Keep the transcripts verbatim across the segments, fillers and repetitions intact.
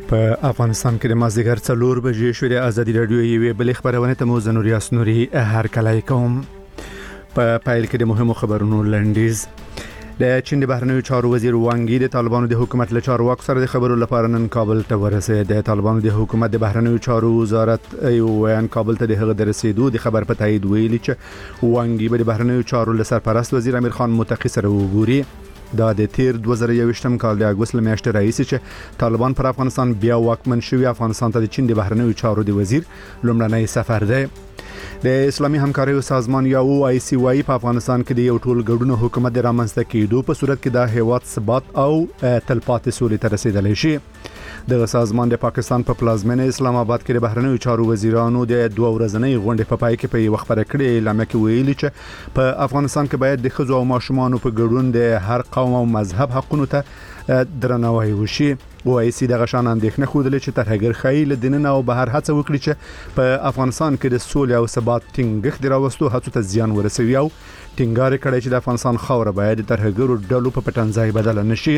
په افغانستان کې د مازدیګر څلور بجې شوې د ازادي راډیو یوې بلې خبرونه ته مو زنوري اسنوري هر کله کوم په پایل کې د مهمو خبرونو لنډیز. د چین د بهرنیو چارو وزیر وانګ یی د طالبانو د حکومت له چارواکو سره د خبرو لپاره نن کابل ته ورسېد. د طالبانو د حکومت د بهرنیو چارو وزارت یو ویان کابل ته د هغه د رسیدو د خبر په تایید ویلي چې وانګ یی به د بهرنیو چارو له سرپرست وزیر امیر خان متقی سره وګوري. دا د تیر دوه زره یوویشتم کال د اګوست میاشتې راهیسې چې طالبان پر افغانستان بیا واکمن شوی. افغانستان ته د چین د بهرنیو چارو د وزیر لومړنی سفر دی. د اسلامي همکاریو سازمان یا او آی سی وايي په افغانستان کې د یو ټول ګډون حکومت د رامنځته کېدو په صورت کې د هیواد ثبات او تلپاتې سولې ته رسیدلی شي. د سازمان د پاکستان په پلازمینه اسلام آباد کې د بهرنیو چارو وزیرانو د دوه ورځنۍ غونډې په پای کې په یو خبره کړې اعلامیه کې ویلي چې په افغانستان کې باید د ښځو او ماشومانو په ګډون د هر قوم او مذهب حقونو ته درناوی وشي. او آی سی د غشان اندېښنه خوده چې ترهګر خیل دینه او بهر هڅه وکړي چې په افغانستان کې د سولې او ثبات ټینګښت دراوستو هڅو ته زیان ورسوي او ټینګار کړي چې د افغانستان خاوره باید د ترهګرو ډلو په پټنځای بدل نشي.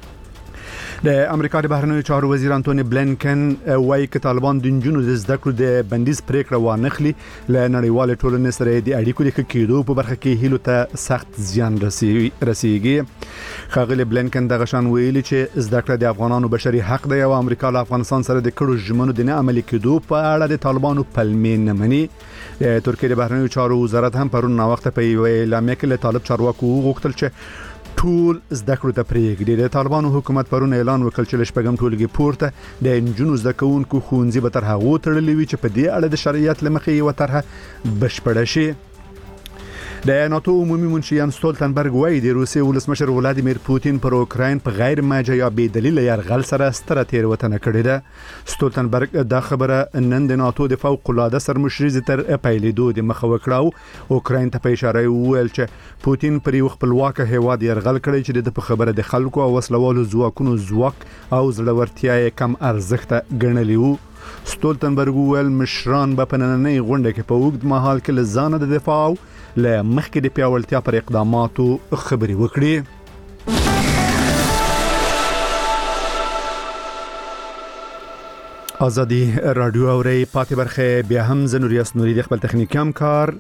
د امریکا د بهرنیو چارو وزیر انټونی بلینکن وايي چې طالبان د جنونو د زده کړو د بندیز پریکړه وانخلي ل نړیوال ټولنې سره د اړیکو د کېدو په برخه کې هیلو ته سخت زیان رسیږي. خاغلی بلینکن د غشان ویلي چې زده کړه د افغانانو بشري حق دی او امریکا له افغانستان سره د کړو ژمنو د نه عملي کېدو په اړه د طالبانو پلمې نه مني. د ترکیه د بهرنیو چارو وزارت هم پرون نا وخت په یو اعلامیه کې له طالب چارواکو وغوښتل چې ټول زده کړو ته پریږدي. د طالبانو حکومت پرون اعلان وکړ چې لشپږم ټولګي پورته د انجونو زده کوونکو ښوونځي به تر هغو تړلي وي چې په دې اړه د شرعیت له مخې یوه طرحه بشپړه شي. د ناتو عمومي منشي یان ستولتنبرګ وايي د روسیې ولسمشر ولادیمیر پوتین پر اوکراین په غیر ماجه یا بې دلیل یرغل سره ستره تیروتنه کړې ده. ستولتنبرګ دا خبره نن د ناتو د فوق العاده سرمشري تر پیلېدو د مخه وکړه. اوکراین ته په اشاره وویل چې پوتین پر یو خپلواک هیواد یرغل کړی چې د خبره د خلکو او وسلوالو ځواکونو ځواک او زړورتیا کم ارزښت ګڼلی وو. ستولتنبرګ وویل مشران به په نننۍ غونډه کې په اوږد مهال کې له ځانه د دفاع له مخکې د پیاوړتیا پر اقداماتو خبرې وکړي. ازادي رادیو اوري پاتې برخه بیا هم زنوري اسنوري د خپل تخنیکی همکار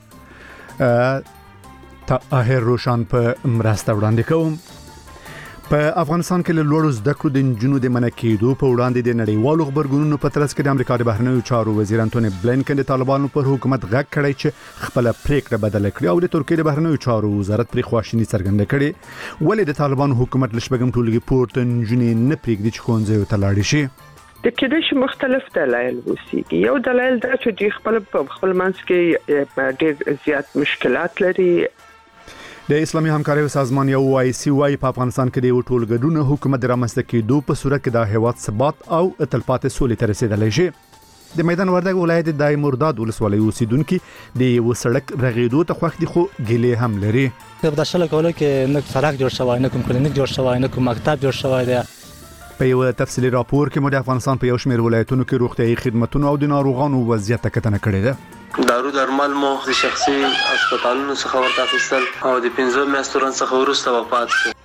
طاهر روشن په مرسته وړاندې کوم. په افغانستان کې له لوړو زده کړو د انجونو د منع کېدو په وړاندې د نړیوالو خبرګونونو په ترڅ کې د امریکا د بهرنیو چارو وزیر انټونی بلینکن د طالبانو پر حکومت غږ کړی چې خپل پریکړه بدله کړي او د ترکیه د بهرنیو چارو وزارت پر خواشینی څرګنده کړي. ولې د طالبانو حکومت لشپږم ټولګي پورته انجونې نه پریږدي چې ښوونځیو ته لاړ شي؟ د کېدای شي مختلف دلایل وسیږي. یو دلایل دا چې دوی خپل خپل منځ کې ډېر زیات مشکلات لري. د اسلامي همکاریو سازمان یا او آی سی وايي په افغانستان کې د یو ټول ګډون حکومت رامنځته کېدو په صورت کې د هیواد ثبات او تلپاتې سولې ته رسیدلی شي. د میدان وردګ ولایت د دای مرداد ولسوالۍ اوسیدونکو د یو سړک رغېدو ته خوښ دي خو ګیلې هم لري. په داسې کولو کې نه سړک جوړ شوی نه کوم کلینیک جوړ شوی نه کوم مکتب جوړ شوی دی. په یو تفصیلي راپور کې مو د افغانستان په یو شمېر ولایتونو کې روغتیايي خدماتو او د ناروغانو وضعیت کتنه کړې ده. دارو درمل مو د شخصي هسپتالونو څخه ورته اخیستل او د پنځه میاشتو رن څخه وروسته وفات شو.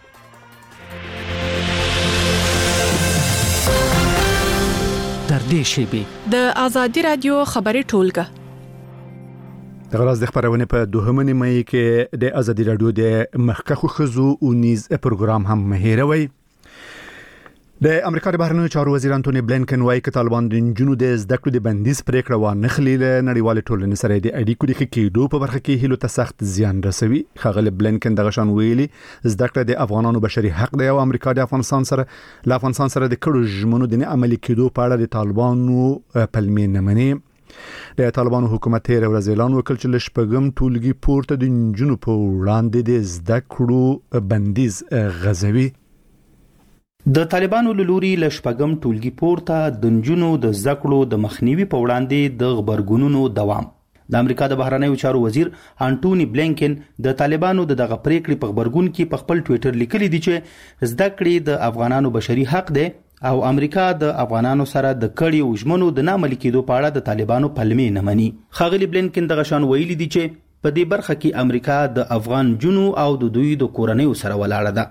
در دې شیبې د ازادي رادیو خبري ټولګه د غراز د خبرونه په دوهمه نیمه کې د ازادي رادیو د مخکخو خزو او نیز پروګرام هم مهیروي. د امریکا د بهرنیو چارو وزیر انټونی بلینکن وايي چې طالبان د جنونو د زده کړو د بندیز پریکړه وانخلي له نړیوال ټولنې سره د اړیکو د کېدو په برخه کې هیلو ته سخت زیان رسوي. خاغلی بلینکن د غشان ویلي زده کړه د افغانانو بشري حق دی او امریکا د افغانستان سره له افغانستان سره د کړو ژمنو د نه عملي کېدو په اړه د طالبانو پلمې نه مني. د طالبانو حکومت تیر ورځ اعلان وکړ چې لشپږم ټولګي پورته د انجونو په وړاندې د زده کړو بندیز غځوي. د طالبانو لوري لشپږم ټولګي پورته د نجونو د زکړو د مخنیوي په وړاندې د خبرګونونو دوام. د امریکا د بهرنیو چارو وزیر انټونی بلینکن د طالبانو د دغه پریکړې په خبرګون کې په خپل ټوئیټر لیکلي دي چې زده کړې د افغانانو بشري حق دی او امریکا د افغانانو سره د کړي ژمنو د ناملي کېدو په اړه د طالبانو پلمې نه مني. خاغلی بلینکن د غشان ویلي دي چې په دې برخه کې امریکا د افغان جنو او د دوی د کورنیو سره ولاړه ده.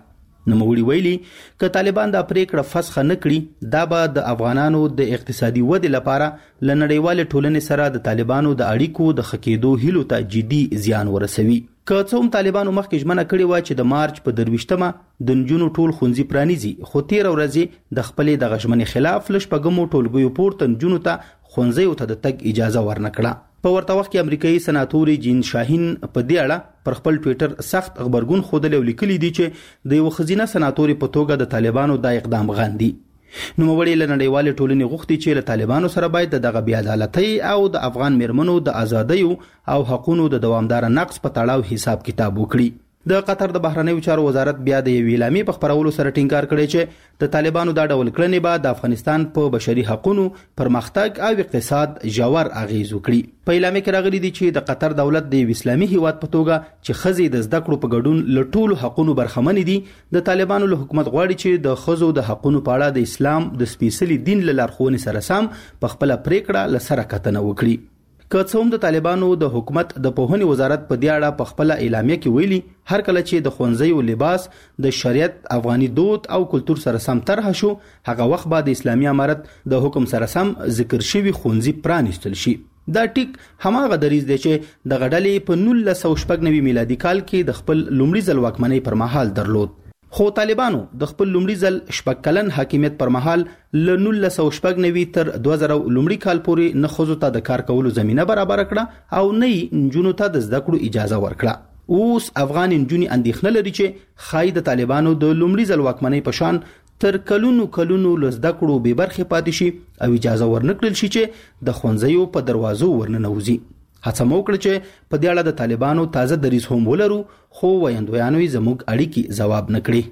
نوموړي ویلي ک طالبان دا پریکړه فسخ نه کړي دا به د افغانانو د اقتصادي ودې لپاره ل نړیوال ټولنې سره د طالبانو د اړیکو د خکېدو هیلو ته جدي زیان ورسوي. که څوم طالبانو مخکې ژمنه کړې و چې د مارچ په درویشتمه د نجونو ټول ښوونځي پرانیزي، خو تیر ورځې د خپلې د غشمنې خلاف لشپږمو ټولګیو پورته نجونو ته ښوونځیو ته د تګ اجازه ورنکړه. په ورته وخت کې امریکایي سناتوري جین شاهین په دې اړه پر خپل ټویټر سخت خبرګون خوده لیکلي دي چې د یو خزینه سناتوري په توګه د طالبانو د اقدام غاندي. نوموړي له نړیوال ټولنې غوښتي چې له طالبانو سره باید دغه بې عدالتۍ او د افغان میرمنو د ازادۍ او حقوقو د دوامدار نقض په تړاو حساب کتاب وکړي. د قطر د بهرنیو چارو وزارت بیا د یوې اعلامیې په خپرولو سره ټینګار کړی چې د طالبانو دا ډول کړنې به د افغانستان په بشري حقوقو، پرمختګ او اقتصاد ژور اغیز وکړي. په اعلامیه کې راغلي دي چې د قطر دولت د اسلامي هیواد په توګه چې ښځې د زده کړو په ګډون له ټولو حقوقو برخمن دي، د طالبانو له حکومت غواړي چې د ښځو د حقوقو په اړه د اسلام د سپیڅلي دین له لارښوونې سره سم په خپل پریکړه له سره کتنه وکړي. که څه هم د طالبانو د حکومت د پوهنې وزارت په دې اړه په خپل اعلامیه کې ویلي هر کله چې د ښوونځیو لباس د شریعت، افغاني دود او کلچر سره سم طرح شو، هغه وخت به د اسلامي امارت د حکم سره سم ذکر شوی ښوونځي پرانیستل شي. دا ټیک هماغه دریځ دی چې د غډلې په نولس سوه شپږ نوي میلادي کال کې د خپل لومړي ځل واکمنۍ پر مهال درلود. خو طالبانو د خپل لومړي ځل شپږ کلن حاکمیت پر مهال له نولس سوه شپږ نوي تر دوه زره لومړي کال پورې نه ښځو ته د کار کولو زمینه برابر کړه او نه یې نجونو ته د زده کړو اجازه ورکړه. اوس افغان نجونې اندېښنه لري چې ښایي د طالبانو د لومړي ځل واکمنۍ په شان تر کلونو کلونو له زده کړو بې برخې پاتې شي او اجازه ورنکړل شي چې د ښوونځیو په دروازو ورننوځي. هڅه مو وکړه چې په دې اړه د طالبانو تازه دریځ هم ولرو، خو ویاندویانو یې زموږ اړیکې ځواب نه کړي.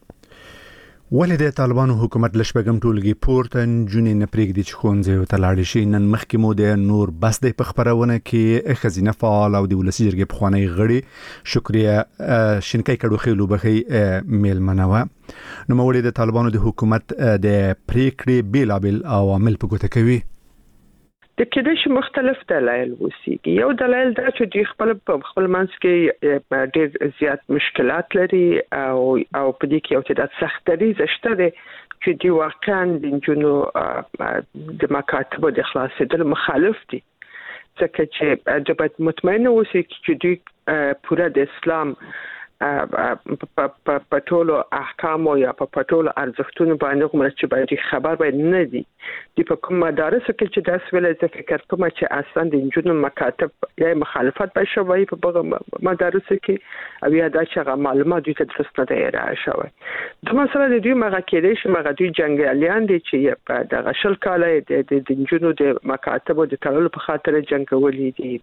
ولې د طالبانو حکومت له شپږم ټولګي پورته نجونې نه پرېږدي چې ښوونځیو ته لاړې شي؟ نن مخکې مو د نور بس دی په خپرونه کې ښځینه فعال او د ولسي جرګې پخوانی غړي شکریه شینکۍ کډوخیلو بخي میلمنه وه. نوموړي د طالبانو د حکومت د پریکړې بیلابیل عوامل په ګوته کوي. د کېدای شي مختلف دلایل وسیږي. یو دلایل دا چې دوی خپل په خپل منځ کې ډېر زیات مشکلات لري او او په دې کې یو تعداد سختري زشته دي چې دوی واقعا د نجونو د مکاتبو د خلاصېدل مخالف دي، ځکه چې د باید مطمئن اوسي چې دوی پوره د اسلام په ټولو احکامو یا په ټولو ارزښتونو باندې کوم چې باید خبر باید نه دي. د په کوم مدارسو کې چې داس ویل زه فکر کوم چې اصلا د نجونو مکاتب یا مخالفت به شوی په بغه مدارسو کې او یا دا چې معلومات دوی ته څه نه دی راشوي. د مثلا د دوی مغه کېدې چې مغه دوی جنگیالیان دي چې په دغه شل کال د نجونو د مکاتبو د تړلو په خاطر جنگولې دي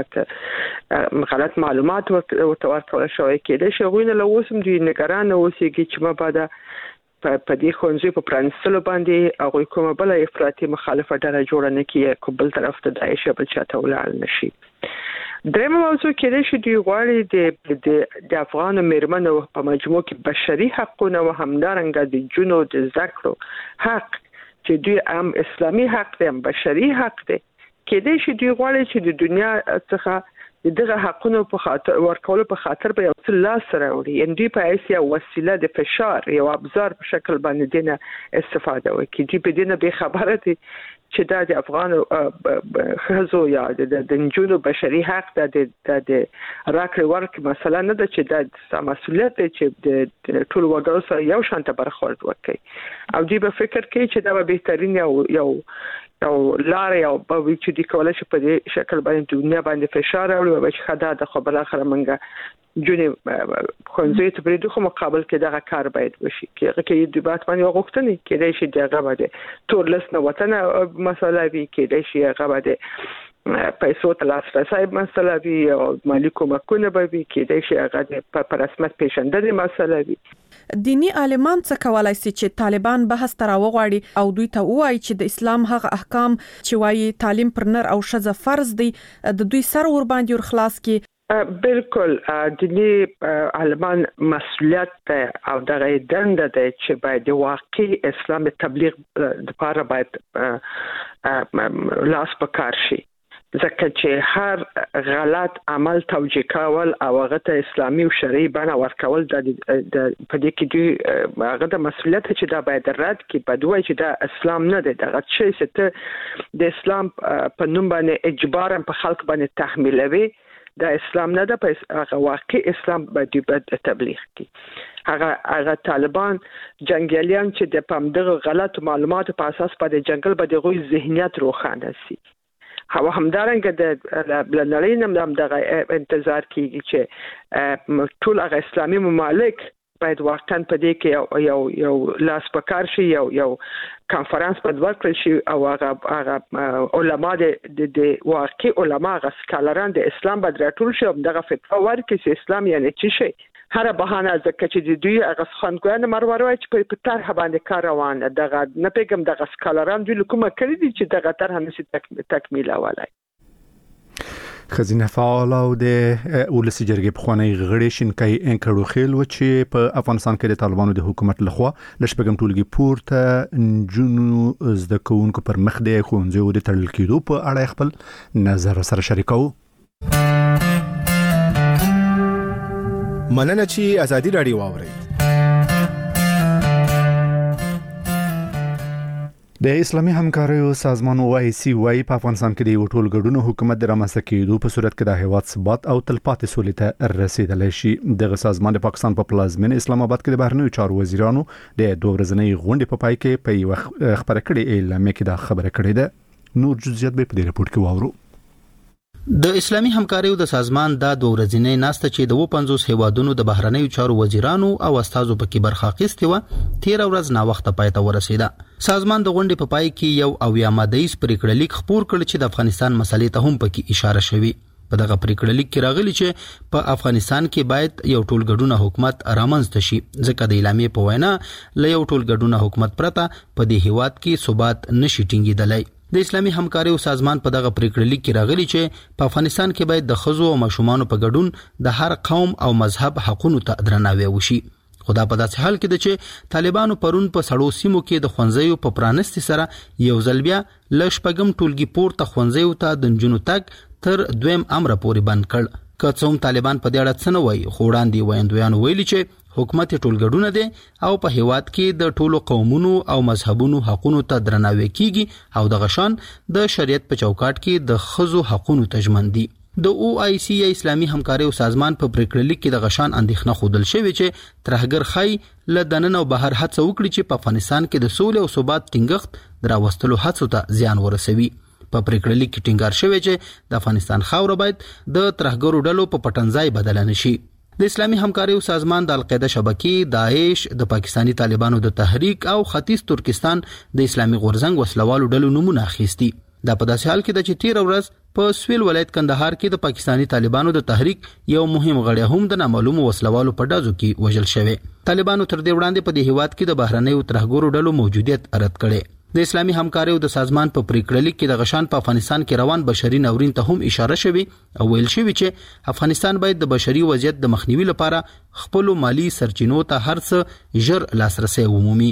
او غلط معلومات ورته ورکول شوی کې د شغوینه له اوسم دوی نگران اوسېږي چې ما بعد په دې ښوونځي په پرانستلو باندې هغوی کومه بله افراطي مخالفه ډله جوړه نه کړي که بل طرف ته داعش بل چاته ولاړ نه شي. درېیمه موضوع کېدای شي دوی غواړي د د افغانو میرمنو په مجموع کې بشري حقونه او همدارنګه د نجونو د زده کړو حق چې دوی هم اسلامي حق دی هم بشري حق دی، کېدای شي دوی غواړي چې د دنیا څخه دغه حقونو په خاطر ورکول په خاطر به یو څه لاس راوړي، ان دوی په ایسیا وسیله د فشار یو ابزار په شکل باندې دینه استفاده وکړي. دوی په دینه به خبره دي چې دا د افغان خزو یا د نجونو بشري حق د د راکړې ورکړې مسله نه ده چې د مسؤلیت دی چې د ټول وګړو سره یو شان ته برخورد وکړي او دوی به فکر کوي چې دا به بهترین یو یو او لار یو په چې د کولای شي په دې شکل باندې دنیا باندې فشار راوړي او چې خدای د خبر اخر منګه جونې خونځې ته پرې دغه مقابل کې دغه کار باید وشي کې کې د بات باندې وغوښتنې کې دای شي دغه باندې تور لسنه وطن مسله وی کې دای شي هغه باندې پیسو ته لاسرسي مسله وی او مالی کومکونه به وي کې دای شي هغه په رسمیت پیژندل مسله وی. دینی عالمان څه کولای شي چې طالبان بحث تر وغواړي او دوی ته وایي چې د اسلام هغه احکام چې وایي تعلیم پر نر او ښځه فرض دي د دوی سر ور باندې ور خلاص کی؟ بالکل دینی عالمان مسؤلیت او دغه دنده ده چې باید واقعي اسلام تبلیغ لپاره باید لاس په کار شي. ځکه چې هر غلط عمل توجیه کول او هغه ته اسلامي او شرعي بڼه ورکول د په دې کې دی هغه د مسؤلیت چې دا باید رد کی په دوی چې دا اسلام نه دی دغه چې ته د اسلام په نوم باندې اجبار په خلک باندې تحمیلوي دا اسلام نه ده، په هغه واقع اسلام باندې تبلیغ کی. هغه هغه طالبان جنگیالیان چې د پامدغه غلط معلوماتو په اساس په د جنگل باندې غوي ذهنیت روښانه سي. هو همدارنګه د بلنړین هم دغه انتظار کیږي چې ټول هغه اسلامي ممالک باید واقعا په دې کې یو یو لاس پکار شي یو یو کانفرنس په ورکړل شي او هغه هغه علما د د واقعي علما غ سکالران د اسلام باید راټول شي او دغه فتوا ورکړي چې اسلام یعنی څه شي. هر بهانه ځکه چې د دوی هغه خانګوان مروروي چې په طرح باندې کار روان دغه نه پیګم دغه سکالران دوی کومه کړی دي چې دغه طرح نشي تکمیل اولای. خزینه فعال او د ولسی جرګې په خوانی غړي شینکای انکړو خیل و چې په افغانستان کې د طالبانو د حکومت لخوا لشپګم ټولګي پورته جنو زده کوونکو پر مخ د خوندزو د تړل کېدو په اړه خپل نظر سره شریکو. مننه چې ازادي رادیو واوري. د اسلامي همکاریو سازمان وای سی وای په افغانستان کې د ټول ګډونو حکومت د رامنځته کېدو په صورت کې د هیواد ثبات او تلپاتې سولې ته رسیدلی شي. دغه سازمان د پاکستان په پلازمینه اسلام آباد کې د بهرنیو چارو وزیرانو د دوه ورځنۍ غونډې په پای کې په یو خبره کړې اعلامیه کې دا خبره کړې ده. نور جزئیات به په دې رپورت کې واورو. د اسلامي همکاریو د سازمان د دوه ورځې ناسته چې د پنځوس هیوادونو د بهرنیو چارو وزیرانو او استادو پکې برخه اخیستې و تیر ورځ نا وخت پای ته ورسیده. سازمان د غونډې په پای کې یو اویا مادهیز پریکړه لیک خپور کړ چې د افغانستان مسلې ته هم پکې اشاره شوی. په دغه پریکړه لیک کې راغلی چې په افغانستان کې باید یو ټولګډونه حکومت رامنځته شي ځکه د اعلامیې په وینا ل یو ټولګډونه حکومت پرته په دې هیواد کې ثبات نشي ټینګېدلی. د اسلامي همکاریو سازمان په دغه پریکړه لیک کې راغلی چې په افغانستان کې باید د ښځو او ماشومانو په ګډون د هر قوم او مذهب حقوقو ته درناوی وشي. خدا په داسې حال کې ده چې طالبانو پرون په سړو سیمو کې د خوندزیو په پرانستي سره یو ځل بیا ل شپږم ټولګي پورته خوندزیو ته د نجونو تګ تر دویم امر پورې بند کړ. که څوم طالبان په دې اړه څه نه وایي خو وړاندې ویندویانو ویلي چې حکومت ټولګډونه دي او په هیواد کې د ټولو قومونو او مذهبونو حقوقو ته درناوی کیږي او د غشان د شریعت په چوکاټ کې د خزو حقوقو تضمین دي. د او آی سی اسلامي همکاریو سازمان په پریکړه لیک کې د غشان اندېښنه خوندل شوی چې ترهګر خای ل دنن او بهر هڅه وکړي چې په افغانستان کې د سولې او ثبات ټینګښت دراوستلو هڅو ته زیان ورسوي. په پریکړه لیک کې ټینګار شوی چې د افغانستان خاور باید د ترهګرو ډلو په پټنځای بدل نه شي. د اسلامي همکاریو سازمان د القاعده شبکې، داعش، د پاکستانی طالبانو د تحریک او ختیځ ترکستان د اسلامي غورزنګ وسلوالو ډلو نمونه اخیستي. دا په داسې حال کې د چې تیر ورځ په سویل ولایت کندهار کې د پاکستانی طالبانو د تحریک یو مهم غړی هم د نامعلومو وسلوالو په ډزو کې وژل شوی. طالبانو تر دې وړاندې په دې هیواد کې د بهرنیو ترهګرو ډلو موجودیت رد کړي. د اسلامي همکاریو د سازمان په پریکړه لیک کې د غشان په افغانستان کې روان بشري ناورین ته هم اشاره شوی او ویل شوی چې افغانستان باید د بشري وضعیت د مخنیوي لپاره خپل مالی سرچینو ته هر څه ژر لاسرسي ومومي.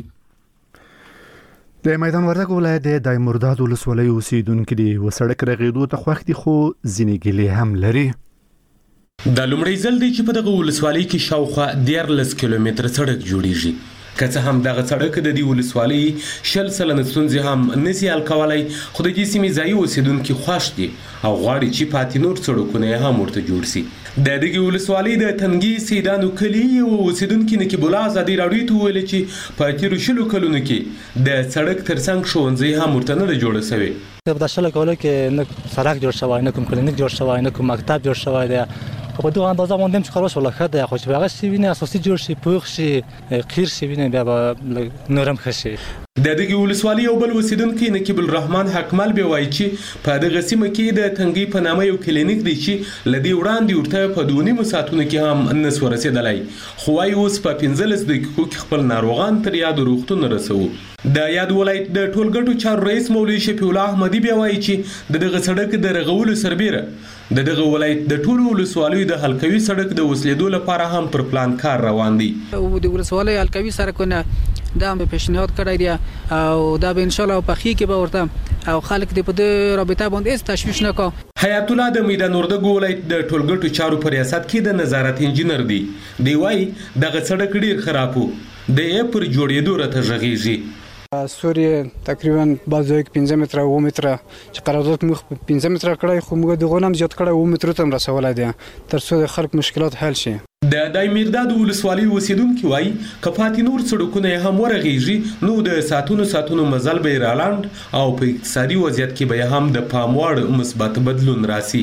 د میدان وردګ ولایت د دایمرداد ولسوالۍ اوسیدونکو د وسړک رغېدو ته خوښ دي خو ځینې ګیلې هم لري. د لومړي ځل دی چې په دغه ولسوالۍ کې شاوخوا دیارلس کیلومتره سړک جوړیږي. که څه هم دغه سړک د دې ولسوالۍ شل سلنه ستونزې هم نشي حل کولی خو د دې سیمې ځایي اوسیدونکي خوښ دي او غواړي چې پاتې نور سړکونه یې هم ورته جوړ شي. د دغه ولسوالۍ د تنګي سیدانو کلي او اوسیدونکي نقیب الله ازادي راډیو ته ویل چې په تیرو شلو کلونو کې د سړک ترڅنګ ښوونځي هم ورته نه جوړ شوی. په داسې کولو کې نه سړک جوړ شوی، نه کوم کلینیک جوړ شوی، نه کوم مکتب جوړ شوی دی. په دغه اندازه باندې چې خلاص ولا خده خو چې هغه سی ویني اساسي جوړ شي پوخ شي قیر شي ویني بیا نورم خشي. د دغه ولسوالۍ یو بل اوسیدونکي نقیب الرحمن حکمل به وایي چې په دغه سیمه کې د تنګي په نامه یو کلینیک دی چې لدی وړاندې ورته په دونی مساتونه کې هم نس ورسېدلای خو وايي اوس په پنځلس دقیقو کې خپل ناروغان تر یاد روغتون رسو. د یاد ولایت د ټولګټو چارو رئیس مولوي شفیع الله احمدي بیا وایي چې د دغه سړک د رغولو سربیره د دغه ولایت د ټولو ولسوالیو د حلقوي سړک د وسلیدو لپاره هم پر پلان کار روان دی. د ولسوالۍ حلقوي سړکونه دا به پیشنهاد کړی دی او دا به ان شاء الله په خې کې به ورته او خلک دې په دې رابطه باندې هیڅ تشویش نه کوي. حیات الله د میدان وردګو ولایت د ټولګټو چارو په ریاست کې د نظارت انجینر دی. دی وايي دغه سړک ډیر خراب وو، د یې پر جوړېدو راته غږیږي. سوري تقریبا بازو یک پنځه متره او متره چې قرارداد مخ پنځه متره کړای، خو موږ دغه نام زیات کړای او متره تم رسولای دي تر څو د خلک مشکلات حل شي. د دایمیرداد ولسوالۍ اوسیدونکو وايي کفاتي نور سړکونه هم ورغېږي نو د ساتونو ساتونو مزل به رالاند او په اقتصادي وضعیت کې به هم د پام وړ مثبت بدلون راسي.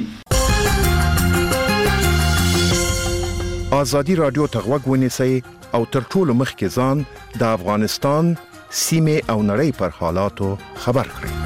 آزادي رادیو ته غوږ ونیسئ او تر ټولو مخکې ځان د افغانستان سیمه او نړۍ پر حالاتو خبر کړئ.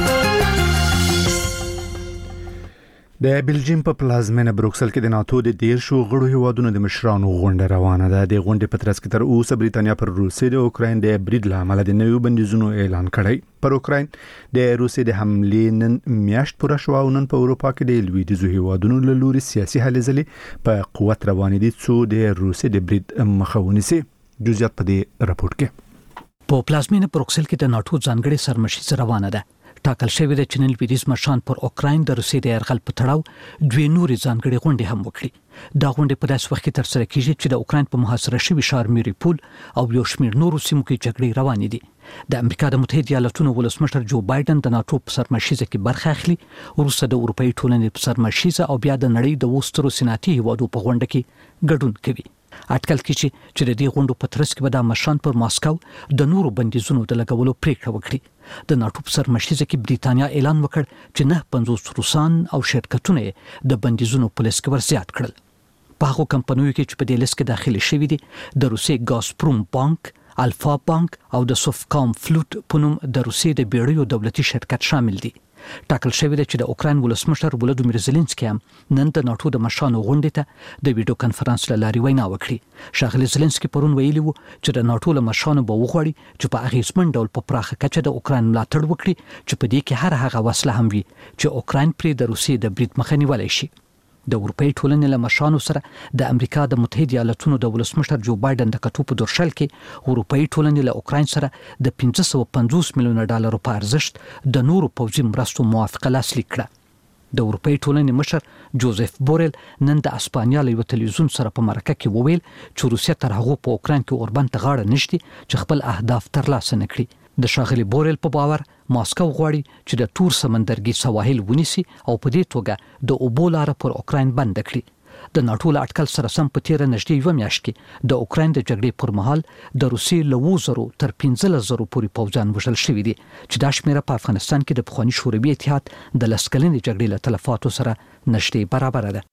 د بلجیم په پلازمینه بروکسل کې د ناتو د ډیر شو غړو هیوادونو د مشرانو غونډه روانه ده. د غونډې په ترڅ کې تر اوسه بریټانیا پر روسیې د اوکراین د برید له امله د نویو بندیزونو اعلان کړی. پر اوکراین د روسیې د حملې نن میاشت پوره شو او نن په اروپا کې د لویدیځو هیوادونو له لوري سیاسي هلې ځلې په قوت روانې دي څو د روسیې د برید مخه ونیسي. جزئیات په دې راپورټ کې. په پلازمینه بروکسل کې د ناتو ځانګړي سرمشي روانه ده. ټاکل شوی د چینل ویډیز مشران پر اوکراین د روسیې د يرغل په تړاو دوی نوري ځانګړي غونډې هم وکړي. دا غونډې په داسې وخت کې تر سره کیږي چې د اوکراین په محاصره شوی ښار میریپول او یو شمېر نورو سیمو کې جګړې روانې دي. د امریکا د متحده ایالاتونو ولسمشر جو بایدن د ناتو په سرمشیزه کې برخه اخلي، وروسته د اروپאי ټولنې په سرمشیزه او بیا د نړۍ د وسترو سناتي هیوادو په غونډه کې ګډون کوي. اټکل کیږي چې د دې غونډو په ترڅ کې به د مشران پر ماسکو د نورو بندیزونو د لګولو پریکړه وکړي. د ناتو په سرمشیزه کې بریټانیا اعلان وکړ چې نه پنځوس روسان او شرکتونه د بندیزونو په لیست کې ورزیات کړل. په هغو کمپنیو کې چې په دې لیست کې داخلي شوي دي د روسیې ګازپروم بانک، الفا بانک او د سوفکام فلوت په نوم د روسیې د بیړیو دولتي شرکت شامل دي. ټاکل شوی دی چې د اوکراین ولسمشر ولودیمیر زيلنسکي هم نن د ناتو د مشرانو غونډې ته د ویډیو کانفرنس له لارې وینا وکړي. ښاغلي زيلنسکي پرون ویلي وو چې د ناتو له مشرانو به وغواړي چې په اغیزمن ډول په پراخه کچه د اوکراین ملاتړ وکړي چې په دې کې هر هغه وسله هم وي چې اوکراین پرې د روسیې د برید مخه نیولای شي. د اروپאי ټولنې له مشرانو سره د امریکا د متحده ایالاتونو د ولسمشر جو بایدن د کتو په درشل کې اروپאי ټولنې له اوکراین سره د پنځه سوه پنځوس میلیونه ډالرو په ارزښت د نورو پوځي مرستو موافقه لاسلیک کړه. د اروپאי ټولنې مشر جوزف بورل نن د اسپانیا له یو تلویزیون سره په مرکه کې وویل چې روسیه تر هغه په اوکراین کې اوربند ته غاړه نشي چې خپل اهداف ترلاسه نکړي. د ښاغلي بورل په باور ماسکو غواړي چې د تور سمندرګي سواحل ونیسي او په دې توګه د اوبو لاره پر اوکراین بند کړي. د ناتو له اټکل سره سم په تیره نږدې یوه میاشت کې د اوکراین د جګړې پر مهال د روسیې له اووه زرو تر پنځلس زرو پورې پوځیان وژل شوي دي چې دا شمېره په افغانستان کې د پخواني شوروي اتحاد د لس کلنې جګړې له تلفاتو سره نږدې برابره ده.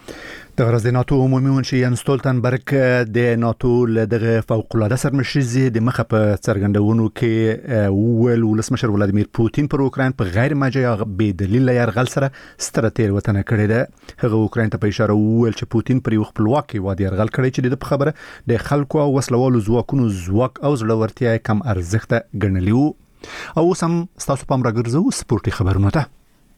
د غرض د ناتو عمومي منشي یان ستولتنبرګ د ناتو له دغه فوق العاده سرمشيزي د مخه په څرګندونو کې وویل ولسمشر ولادیمیر پوتین پر اوکراین په غیر مجاز بې دلیل يرغل سره ستراتیژي وطن کړی ده. هغه اوکراین ته په اشاره وویل چې پوتین پر یو خپلواک هیواد يرغل کړی چې د خبره د خلکو او وسلوالو ځواکونو ځواک او زړورتیا کم ارزښت ګڼلی وو. او سم تاسو پام راګرځو سپورتي خبرونه ته.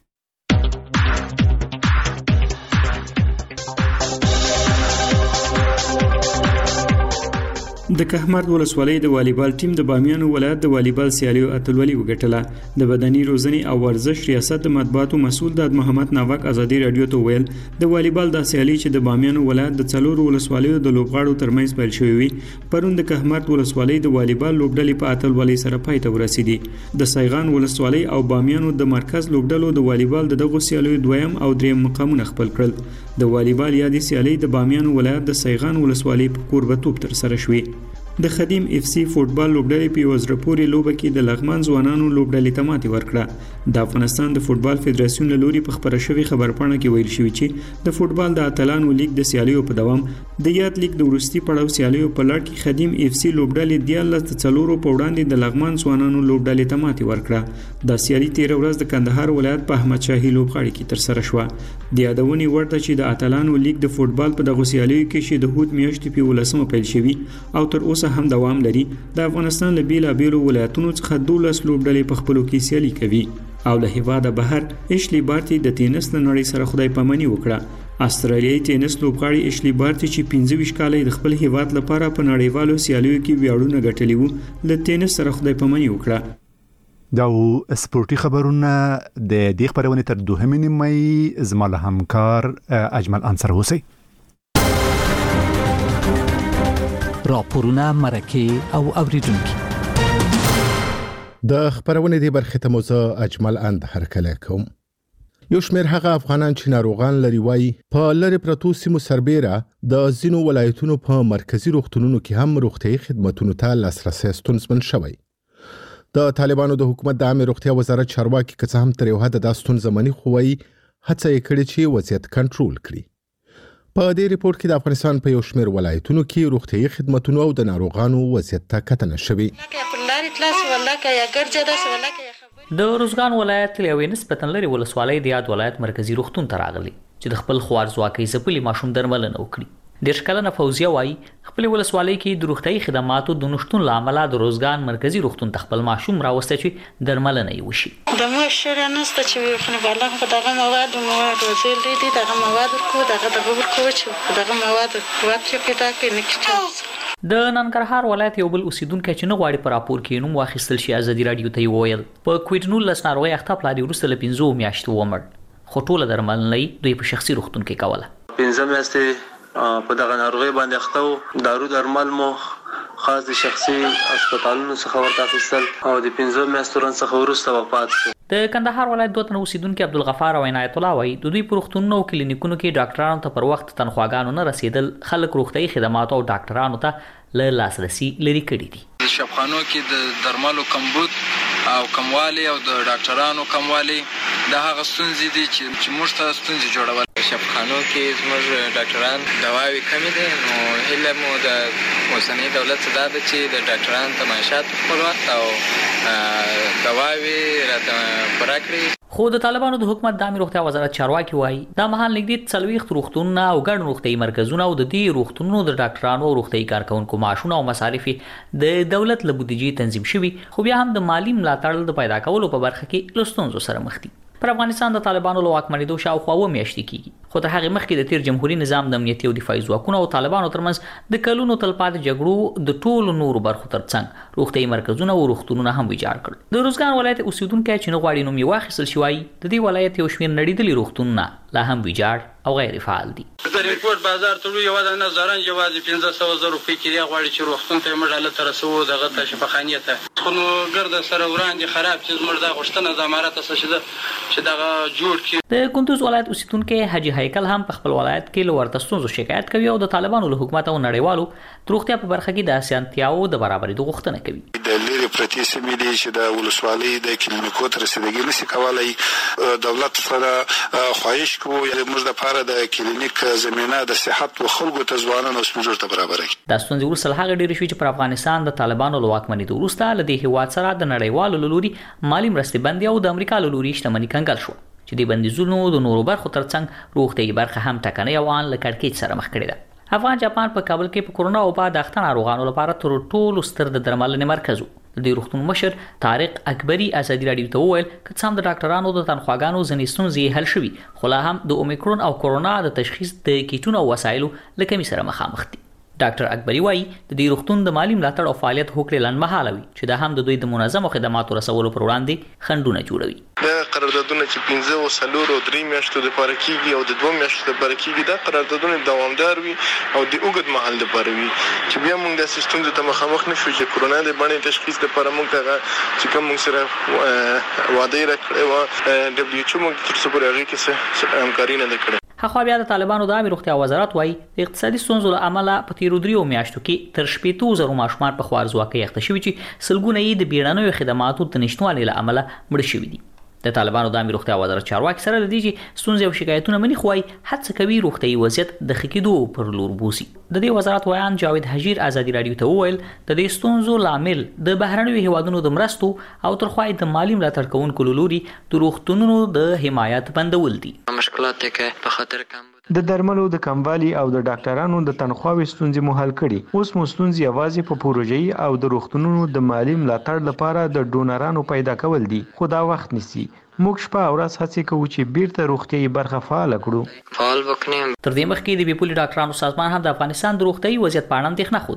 د کهمرد ولسوالۍ د والیبال ټیم د بامیانو ولایت د والیبال سیالیو اتلولي وګټله. د بدني روزنې او ورزش ریاست د مطبوعاتو مسؤل د محمد ناوک ازادي رادیو ته ویل د والیبال د سیالي چې د بامیانو ولایت د څلورو ولسوالیو د لوبغاړو ترمنځ پیل شوې وي پرون د کهمرد ولسوالۍ د والیبال لوبډلې په اتلولي سره پای ته ورسېدي. د سیغان ولسوالۍ او بامیانو د مرکز لوبډلو د والیبال د دغه سیالیو دویم او دریم مقامونه خپل کړل. د والیبال یادې سیالي د بامیانو ولایت د سیغان ولسوالۍ په کوربتوب تر سره شوې. د خدیم اف سی فوټبال لوبډلې په وزر پورې لوبه کې د لغمان ځوانانو لوبډلې ته ماتې ورکړه. د افغانستان د فوټبال فدراسیون له لوري په خبره شوی خبرپاڼه کې ویل شوی چې د فوټبال د اتلانو لیګ د سیالیو په دوام د یاد لیګ د ورستي پړاو سیالیو په لړ کې خدیم اف سی لوبډلې دیارلس د څلورو په وړاندې د لغمان ځوانانو لوبډلې ته ماتې ورکړه. د سیالي تیر ورځ د کندهار ولایت په احمد شاهي لوبغاړي کې تر سره شوه. د یادونې ورته چې د اتلانو لیګ د فوټبال په دغه سیالیو کې چې د هوت میاشتې په ولسمه پیل شوی او تر اوسه هم دوام لري د افغانستان له بیلابیلو ولایتونو څخه دولس لوبډلې په خپلو کې سیالي کوي. او له هیواده بهر اشلی بارتي د تینس له نړۍ سره خدای پاماني وکړه. استرالیایي تینس لوبغاړي اشلی بارتي چې پنځه ویشت کاله د خپل هیواد لپاره په نړیوالو سیالیو کې ویاړونه ګټلي وو له تینس سره خدای پاماني وکړه. دا سپورتي خبرونه د دې خبرونه تر دوهمې نیمه زما له همکار اجمل انصر اوسئ. راپورونه مرکه او اوریدونکو د خبرونه دی برخه ته موزه اجمل اند هرکله کوم. یو شمېر هغه افغانان چې ناروغان لري وای په لری پروتو سیمو سربېره د ځینو ولایتونو په مرکزی روغتونونو کې هم روغتيایي خدماتونو ته لاسرسي ستونزمن شوی. د طالبانو د حکومت د عامه روغتیا وزارت چارواکي که څه هم تر یو حد د ستونزمنې خوي هڅه یې کړې چې وضعیت کنټرول کړي. په دې ریپورت کې د افغانستان په یو شمېر ولایتونو کې روغتيایي خدماتونو او د ناروغانو وضعیت ته کتنه شوی. د روزګان ولایت یوې نسبتاً لري ولسوالۍ د یاد ولایت مرکزی روغتون ته راغلي چې د خپل خوارزواکۍ ځپلي ماشوم درملنه وکړي. دیرش کلنه فوزیه وایي خپل ولسوالۍ کې د روغتیایي خدماتو د نشټون له امله د روزګان مرکزی روغتون ته خپل ماشوم راوسته چې درملنه یې وشي. د مشر نسته چې په بالغ په دغه مواد مواد وزیل دي دغه مواد ورکو دغه دغه ورکو چې دغه مواد وخت پیدا کې نکټ. د ننګرهار ولایت یو بل اوسیدونکو چې نه غواړي پر راپور کې نوم واخیستل شي ازادي رادیو ته وویل په کووډ نولس ناروغي اخته پلادي وروسته له پنځو میاشتو ومړ خو ټوله درملنه دوی په شخصي روغتون کې کوله. پنځه میاشتې په دغه ناروغي باندې اخته دارو درمل مو خاص د شخصي هسپتالونو څخه ورته اخیستل او د پنځه میاشتو رن څخه وروسته وفات شو. د کندهار ولایت دوه تن اوسیدونکو عبدالغفار او عنایت الله وایي د دوی په روغتونونو او کلینیکونو کې ډاکټرانو ته پر وخت تنخواګانو نه رسیدل خلک روغتيایي خدمات او ډاکټرانو ته له لاسرسي لري کړي دي. د شفاخانو کې د درملو کمبود او کموالی او د ډاکټرانو کموالی دا هغه ستونزې دي چې موږ ته ستونزې جوړول. شفاخانو کې زموږ ډاکټران دواوی کمی دي نو هیله مو د اوسنۍ دولت څخه ده چې د ډاکټرانو تماشات خپل وخت او دواوی راته پراکړي. خو د طالبانو د حکومت د عامه روغتیا وزارت چارواکي وایي دا مهال نږدې څلوېښت روغتونونه او ګڼ روغتيایي مرکزونه او د دې روغتونونو د ډاکټرانو او روغتيایي کارکونکو معاشونه او مصارف د دولت له بودیجې تنظیم شوي خو بیا هم د مالی ملاتړ د پیدا کولو په برخه کې له ستونزو سره مخ دي. پر افغانستان د طالبانو له واکمنېدو شاوخوا اوه میاشتې کېږي خو تر هغې مخکې د تیر جمهوریت نظام د امنیتي او دفاعي ځواکونو او طالبانو ترمنځ د کلونو تلپاتې جګړو د ټولو نورو برخو ترڅنګ روغتيایي مرکزونه او روغتونونه هم ویجاړ کړل. د روزګان ولایت اوسیدونکو چې نه غواړي نوم یې واخیستل شي وایي د دې ولایت یو شمېر نړېدلي روغتونونه لا هم ویجاړ او غیر فعال دي. د ریپورت بازار ته یوازې نظران یوازې پنځه سوه زره روپۍ کې غواړي چې روغتون ته موږ حالت رسو دغه ته شفاخانې ته خو نو ګرد سره وړاندې خراب چې موږ دا غوښتنه د امارت څخه چې دغه جوړ کړي. د کندوز ولایت اوسیدونکو حاجی هیکل هم په خپل ولایت کې له ورته ستونزو شکایت کوي او د طالبانو له حکومت او نړیوالو د روغتیا په برخه کې د اسانتیاو د برابرېدو غوښتنه کوي. د لری پرتې سیمې دي چې د ولسوالۍ د کلینیکو ته رسیدګي نشي کولای دولت سره خواهش کوو موږ د لپاره د کلینیک زمينه د صحت او خلکو ته ځوانان او سپورت ته برابر کړي. د ستونزې وروسته هغه ډېر شوي چې پر افغانستان د طالبانو له واکمنېدو وروسته له دې هېواد سره د نړیوالو له لوري مالي مرستې بندي او د امریکا له لوري شتمني کنګل شو چې د بندیزونو د نورو برخو ترڅنګ روغتیایي برخه هم ټکنۍ او ان له کړکېچ سره مخ کړې ده. افغان جاپان په کابل کې په کورونا او بعد اخته ناروغانو لپاره تر ټولو ستر د درملنې مرکز و. د روغتون مشر طارق اکبری ازادي رادیو ته وویل چې څام د ډاکټرانو د تنخواګانو ځینې ستونزې حل شوي خو لا هم د اومیکرون او کورونا د تشخیص د کیټونو او وسایلو له کمۍ سره مخامخ دي. ډاکټر اکبری وایي د دې روغتون د مالی ملاتړ او فعالیت هوکړې لنډمهاله وي چې دا هم د دوی د منظمو خدماتو رسولو پر وړاندې خنډونه جوړوي. دا قراردادونه چې پنځه او څلور او درې میاشتو لپاره کیږي او د دوه میاشتو لپاره کیږي دا قراردادونه دوامدار وي او د اوږد مهال لپاره وي چې بیا موږ د سیستم د مخامخ نشو چې کورونا د باندې تشخیص لپاره موږ ته چې کوم موږ سره وعده راکړې و دبليو ایچ او موږ تر څو پورې هغه کې همکاري نه کړې. خو بیا د طالبانو د عامه روغتیا وزارت وایي د اقتصادي ستونزو له امله په تیرو دریو میاشتو کې تر شپېتو زرو ماشومان په خوارزواکۍ اخته شوي چې سلګونه یې د بیړنیو خدماتو د نشتوالي له امله مړه شوي دي. د طالبانو د عامه روغتیا وزارت چارواکي سره لدی چې ستونزې او شکایتونه مني خوای هڅه کوي روغتیایي وضعیت د خکېدو پر لور بوسي. د دې وزارت وایان جاوید حجیر ازادي رادیو ته وویل د دې ستونزو لامل د بهرنیو هیوادونو د مرستو او ترخوای د مالی ملاتړ کوونکو لوري د روغتونونو د حمایت بندول دي. مشکلات کې په خاطر کم د درملو د کموالي او د ډاکټرانو د تنخواوي ستونزې مو حل کړي. اوس مو ستونزې یوازې په پروژې او د روغتونونو د مالی ملاتړ لپاره د ډونرانو پیدا کول دي. خو دا وخت نیسي. موږ شپه او ورځ هڅه کوو چې بیرته روغتیایي برخه فعال کړو. فعال وکړو. تر دې مخکې د بیپولي ډاکټرانو سازمان هم د افغانستان د روغتیایي وضعیت په اړه اندېښنه خوده و.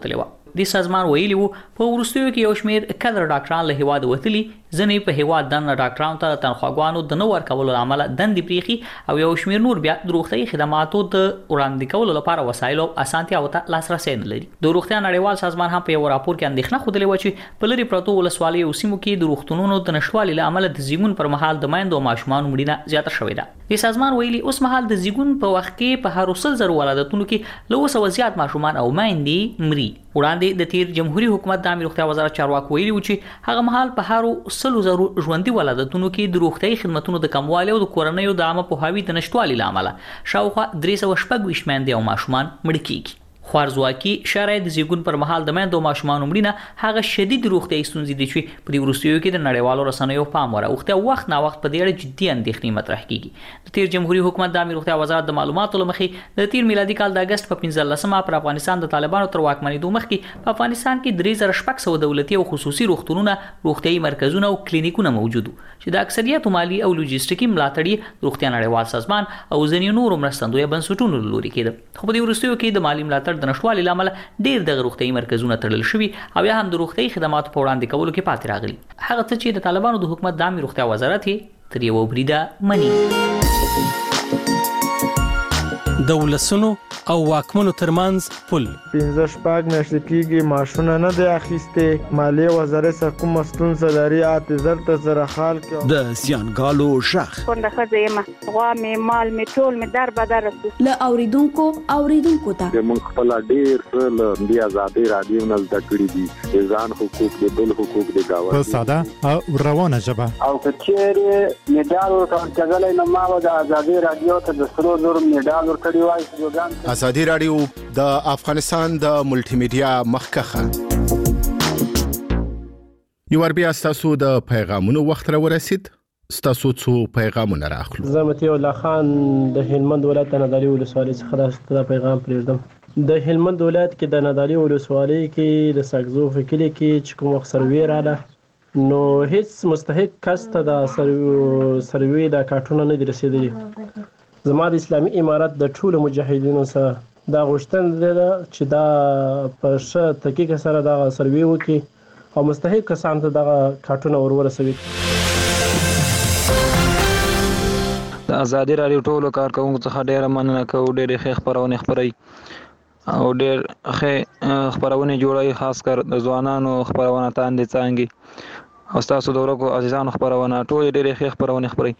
د سازمان ویلي وو په وروستیو کې یو شمېر کډر ډاکټران له هیواد وتلي ځنې په هیواد دنه ډاکټرانو ته تنخواګانو د نو ورکولو عمل دندې پریخي او یو شمېر نور بیا د روغتي خدماتو د وړاندې کولو لپاره وسایل او اسانتیاو ته لاسرسي نه لري. د روغتیا نړیوال سازمان هم په یو راپور کې اندېښنه خوده لري چې په لری پروتو ولسوالۍ او سیمو کې د روغتونونو د نشټوالي له عمل د زیګون پر مهال د مایندو ماشومان مړینه زیاته شوې ده. د سازمان ویلي اوس مهال د زیګون په وخت کې په هر وسل زر ولادتونو کې له وسو زیات ماشومان او مایندې مري. وړاندې د تیر جمهوریت حکومت د امیر روغتیا وزارت چارواکو ویلي و چې هغه مهال په هر وسل زر ژوندۍ ولادتونو کې د روغتي خدماتو د کموالي او د کورنۍ د عامه پوهاوي د نشټوالي لامل شاوخوا درې سوه شپږ ویشت مایندې او ماشومان مړ کیږي. خوارزواکي شرایط د زیګون پر مهال د مایندو ماشومان مړینه هغه شدید روغتي ستونزې دي چې په دې وروستیو کې د نړیوالو رسنیو پام وراوخته وخت نا وخت په دې اړه جدي اندېښنې مطرح کیږي. د تیر جمهوریت حکومت د امیر روغتیا وزارت د معلوماتو لمخې د تیر میلادي کال د اگست په پنځلسمه پر افغانستان د طالبانو تر واکمنېدو مخکې په افغانستان کې درې زره شپږ سوه دولتي او خصوصي روغتونونه، روغتيایي مرکزونه او کلینیکونه موجود وو چې د اکثریت مالی او لوجستیکي ملاتړي روغتیا نړیوال سازمان او ځینې نورو مرستندوی بنسټونو لوري کېده. خو په دې وروستیو کې د مالی ملاتړ د نشټوالي لامل ډیر د روغتي مرکزونه تړل شوي او یا هم د روغتي خدماتو په وړاندې کولو کې پاتې راغلي. هغه څه چې د طالبانو د حکومت د امیر روغتیا وزارت تر یو بریده مني. د ولسونو او واکمنو ترمنځ پل پنځه شپږ میاشتې کېږي معاشونه نه دی اخیستې. مالیې وزارت څخه کومه ستونزه لري اته زر ته زره خال کې د زیانګالو غږ کونډه ښځه یم، غوا مې مال مې ټول مې در بدر له اوریدونکو اوریدونکو ته موږ خپل ډیر څه له دې آزادۍ راډیو نه زده کړي دي، د ځان حقوق د بل حقوق د گاونډي په ساده او روانه ژبه. او کچېرې میډال ورکول کېدلای نو ما د آزادۍ راډیو ته د سرو زرو میډال ورکړی وای. ازادي رادیو د افغانستان د ملټي میډیا مخکخه یو ور بیا تاسو د پیغامونو وخت را ورسید. تاسو څو پیغامونه راخلو. زمتي الله خان د هلمند ولایت د نادعلي ولسوالۍ څخه دا پیغام پرېږدم. د هلمند ولایت کې د نادعلي ولسوالۍ کې د ساګزو فکلي کې چې کوم وخت سروي رااله نو هیڅ مستحق کس ته د سروي د کارتونه نه دي رسیدلي. زما د اسلامي امارت د ټولو مجاهدینو سره دا غوښتنه ده چې دا په ښه تحقیق سره دا سروي وکړي او مستحق کسان ته دا کارتونه ورورسوي. د ازادي رادیو ټولو کارکونکو څخه ډیره مننه کوم. ډیرې ښې خبرونه خپروي او ډیر ښې خبرونه جوړوي، خاص کر د ځوانانو خبرونه تاندې څنګه او تاسو د ورکو عزیزانو خبرونه ټول ډیرې ښې خبرونه خپروي.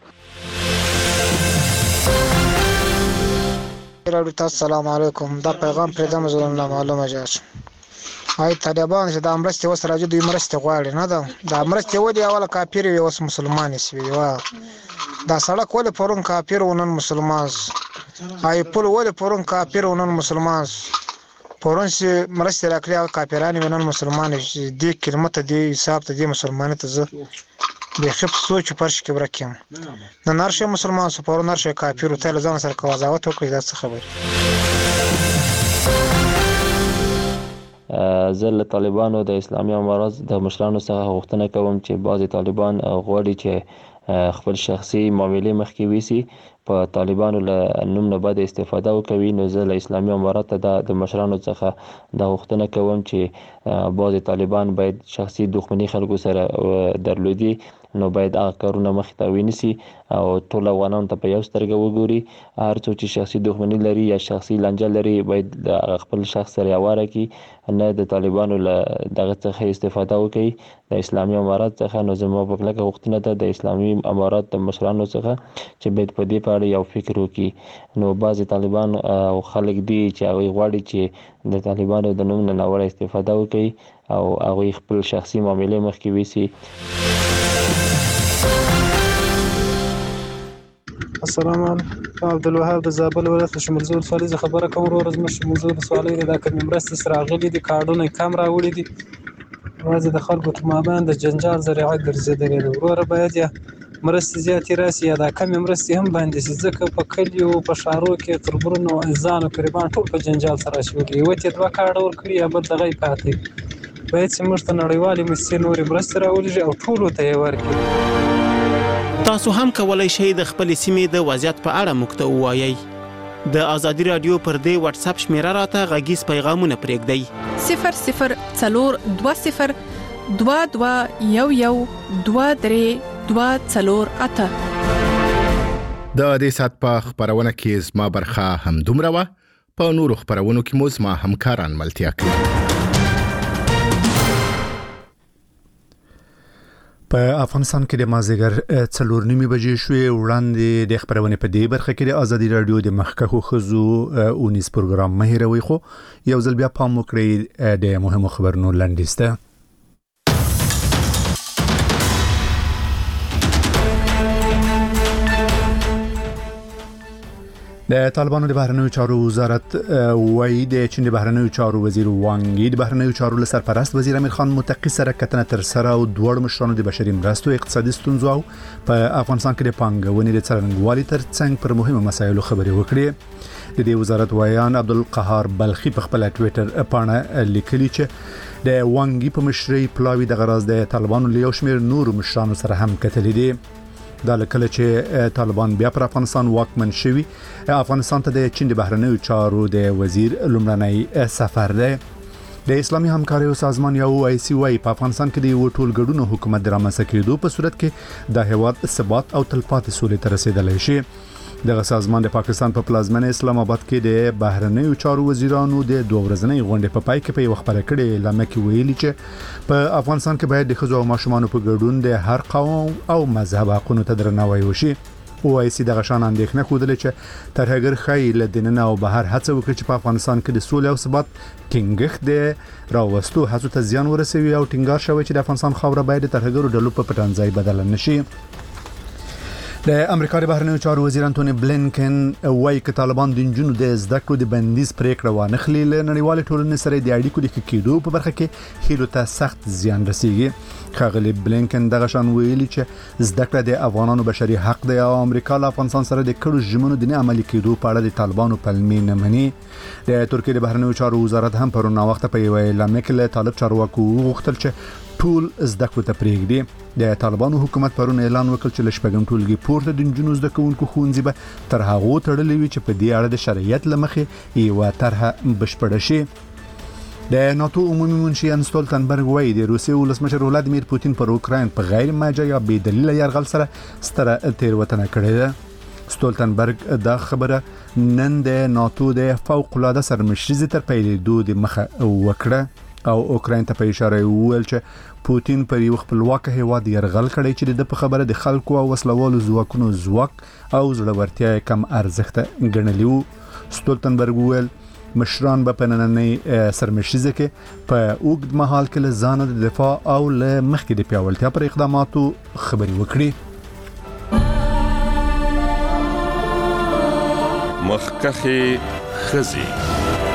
تاسو سلام علیکم. دا پیغام پرېدم زه نه معلومه جاش هاي طالبان چې د امرستي وسره راځي دوی مرسته غواړي نه ده. د امرستي ودی اوله کافر وي اوس مسلمان شي. وا دا سړک ولې پرون کافر ونن مسلمان هاي پل ولې پرون کافر ونن مسلمان پرون چې مرسته راکړي کافرانه ونن مسلمان شي. دې کلمه ته دې حساب ته دې مسلمان ته زه به خپ سوچ پرش کې ورکیم نه نارشه مسلمان سو پرون نارشه کافر ته لزان سره کوازاوت وکړي. دا څه خبر زه له طالبانو د اسلامي امارات د مشرانو څخه غوښتنه کوم چې بعضې طالبان غواړي چې خپل شخصي معاملې مخکې ویسي په طالبانو له نوم نه باید استفاده وکوي. نو زه له اسلامي امارات د مشرانو څخه دا غوښتنه کوم چې بعضې طالبان باید شخصي دښمني خلکو سره درلودي نو باید هغه کارونه مخې ته ونیسي او ټول افغانانو ته په یو سترګه وګوري. هر څوک چې شخصي دښمني لري یا شخصي لانجه لري باید د خپل شخص سره یواره کړي، نه د طالبانو له دغه څخه استفاده وکړي د اسلامي امارات څخه. نو زما په کلکه غوښتنه ده د اسلامي امارات د مشرانو څخه چې باید په دې په اړه یو فکر وکړي. نو بعضې طالبان او خلک دي چې هغوی غواړي چې د طالبانو د نوم نه ناوړه استفاده وکړي او هغوی خپل شخصي معاملې مخکې ویسي. السلام علیکم. عبدالوهاب د زابل ولایت له شمولزو ولسوالۍ څخه خبره کوم. ورور زموږ شمولزو ولسوالۍ د دا کومې مرستې سره راغلي دي کارډونه یې کم راوړي دي، یوازې د خلکو تر مابین د جنجال ذریعه ګرځېدلې ده. وروره باید یا مرستې زیاتې راسي یا دا کمې مرستې هم باندې شي، ځکه په کلیو په ښارو کې تربرونه او انسان او قریبان ټول په جنجال سره شولي. یوه ته دوه کارډه ورکړي یا بل دغه یې پاتې. باید چې موږ ته نړیوالې مرستې نورې مرستې راولېږي او ټولو ته یې ورکړي. تاسو هم کولای شئ د خپل سیمې د وضعیت په اړه موږ ته ووایئ. د ازادي رادیو پر دې واتس اپ شمیره راته غږیز پیغامونه پرېږدئ صفر صفر څلور دوه صفر دوه دوه یو یو دوه درې دوه څلور اته. د دې سات په خبرونه کې زما برخه هم دومره وه. په نورو خبرونو کې مو زما همکاران ملتیا کوي. په افغانستان کې د مازیګر څلور نیمې بجې شوې. وړاندې د خبرونې په دې برخه کې د ازادي رادیو د مخکښو ښځو اونیز پروګرام مه هېروئ، خو یو ځل بیا پام وکړئ د مهمو خبرونو لنډیز ته. د طالبانو د بهرنیو چارو وزارت وایي د چین د بهرنیو چارو وزیر وانګ یي د بهرنیو چارو له سرپرست وزیر امیر خان متقی سره کتنه تر سره او دوړ مشرانو د بشري مرستو، اقتصادي ستونزو او په افغانستان کې د پانګونې د څرنګوالي ترڅنګ پر مهمو مسایلو خبرې وکړې. د دې وزارت وایان عبدالقهار بلخي په خپل ټوئیټر پاڼه لیکلي چې د وانګ یي په مشرۍ پلاوی د غراز د طالبانو له یو شمېر نورو مشرانو سره هم کتلې دي. دا لکه چې طالبان بیا پر افغانستان واکمن شوي، افغانستان ته د چین د بهرنیو چارو د وزیر لومړنی سفر دی. د اسلامي همکارۍ سازمان یا او آی سی وايي په افغانستان کې د یو ټولګډونو حکومت د رامنځته کېدو په صورت کې د هیواد ثبات او تلپاتې سولې ته رسیدلی شي. دغه سازمان د پاکستان په پلازمینه اسلام آباد کې د بهرنیو چارو وزیرانو د دوه ورځنۍ غونډې په پای کې په یو خبره کړې اعلامیه کې ویلي چې په افغانستان کې باید د ښځو او ماشومانو په ګډون د هر قوم او مذهب حقونو ته درناوی وشي. او آی سی دغه شان اندېښنه ښودلې چې ترهګر ښایي له دننه او بهر هڅه وکړي چې په افغانستان کې د سولې او ثبات ټینګښت د راوستو هڅو ته زیان ورسوي او ټینګار شوی چې د افغانستان خاوره باید د ترهګرو ډلو په پټنځای بدل نشي. د امریکا د بهرنیو چارو وزیر انټونی بلینکن وايي چې طالبان د نجونو د زده کړو د بندیز پریکړه وانخلي له نړیوال ټولنې سره د اړیکو د ښه کېدو په برخه کې هیلو ته سخت زیان رسیږي. ښاغلي بلینکن دغه شان ویلي چې زده کړه د افغانانو بشري حق دی او امریکا له افغانستان سره د کړو ژمنو د نه عملي کېدو په اړه د طالبانو پلمې نه مني. د ترکیې د بهرنیو چارو وزارت هم پرون وخت په یو اعلامیه کې له طالب چارواکو وغوښتل چې ټول زده کړو ته پرېږدي. د طالبانو حکومت پرون اعلان وکړ چې له شپږم ټولګي پورته د نجونو زده کوونکو ښوونځي به تر هغو تړلې وي چې په دې اړه د شرعیت له مخې یوه طرحه بشپړه شي. د ناتو عمومي منشي یانس ستولتنبرګ وایي د روسیې ولسمشر ولادیمیر پوتین پر اوکراین په غیر ماجه یا بې دلیله یرغل سره ستره تېروتنه کړې ده. ستولتنبرګ دا خبره نن د ناتو د فوق العاده سرمشریزې تر پیلېدو د مخه وکړه او اوکراین ته په اشاره وویل چې پوتین پر یو خپلواک هیواد یرغل کړی چې د په خبره د خلکو او وسلوالو ځواکونو ځواک او زړورتیا کم ارزښت ګڼلی وو. ستولتنبرګ وویل مشران به په نننۍ سرمشریزه کې په اوږد مهال کې له ځانه د دفاع او له مخکې د پیاوړتیا پر اقداماتو خبرې وکړي. مخکښې ښځې.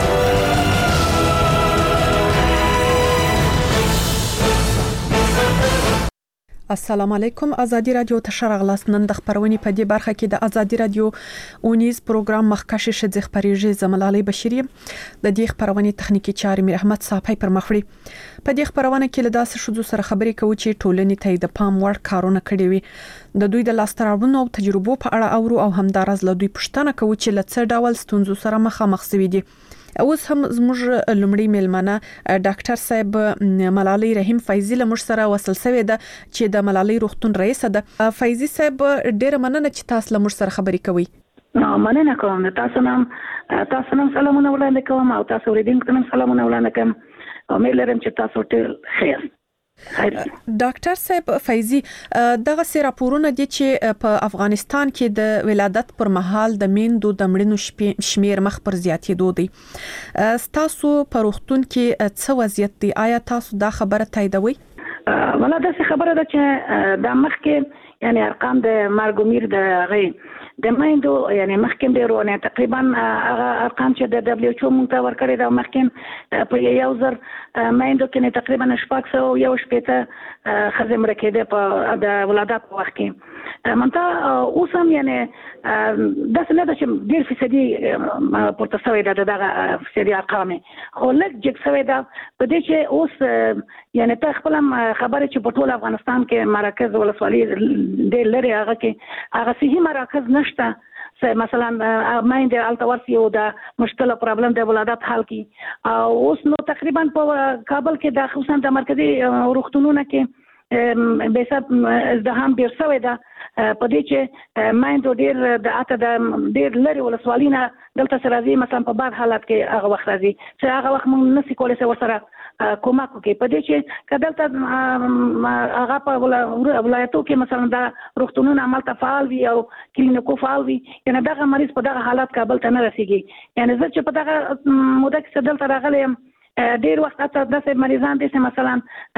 السلام علیکم. ازادي رادیو ته شرغلاس نن د خبرونې په دې برخه کې د ازادي رادیو اونیز پروګرام مخکښ ښځې خبرېږي زملالي بشيري د دې خبرونې تخنیکی چارې میر احمد صاحب پر مخوري. په دې خبرونه کې له داسې شذو سره خبرې کوي چې ټولنې ته د پام وړ کارونه کړي وي. د دوی د لاستراوړونو او تجربو په اړه اورو او همدارز له دوی پوښتنه کوي چې له څه ډول ستونزو سره مخامخ شوي دي. اوس هم زموږ لمړی میلمنه ډاکټر صاحب ملالۍ رحیم فیضی له موږ سره وصل شوی ده چې د ملالۍ روغتون رئیس ده. فیضی صاحب ډیره مننه چې تاسو له موږ سره خبرې کوي. مننه کوم. تاسو نام تاسو نام سلامونه وړاندې کوم او تاسو ورېدونکو نام سلامونه وړاندې کوم. امید لرم چې تاسو ټول خیر. ډاکټر صاحب فیضی دغه سي راپورونه دي چې په افغانستان کې د ولادت پر مهال د میندو د مړینو شمیر مخ پر زیاتېدو دی. تاسو په روغتون کې څه وضعیت دی؟ آیا تاسو دا خبره تاییدوي؟ ولا دا خبره ده چې د مخ کې یعنی ارقام د مارګومیر د غي د مایندو یعنی مخکې د رونه تقریبا هغه ارقام چې د دبليو ایچ او مونږ ته ورکړی دا مخکې په یو ځر مایندو کې تقریبا شپږ سوه یو شپېته ښځې مړه کېدې په د ولادت په وخت کې. منته اوس هم یعنی داسې نه ده چې ډېر فیصدي پورته شوی ده دغه فیصدي ارقام، خو لږ جګ شوی ده په دې چې اوس یعنی ته خپل خبره چې په ټول افغانستان کې مرکز ولسوالۍ ډېر لري هغه کې هغه صحي مرکز نشته مثلا مایند التورسي او د مشکل او پرابلم د ولادت حل کی او اوس نو تقریبا په کابل کې د خصوصا د مرکزی روغتونونو کې به حساب ازدحام ډیر شوی ده په دې چې مایند ډیر د اته د ډیر لري ولسوالینا دلته سره راځي مثلا په بعض حالات کې هغه وخت راځي چې هغه وخت موږ نسی کولای سره ورسره کومک وکړي په دې چې کدلته هغه په ولایتو کې مثلا د روغتونونو عمل تفعال وي او کلینیکو فعال وي یعنی دغه مریض په دغه حالات کابل ته نه رسیږي یعنی زه چې په دغه موده کې دلته راغلی یم ډیر وخت ته د مریضان دي مثلا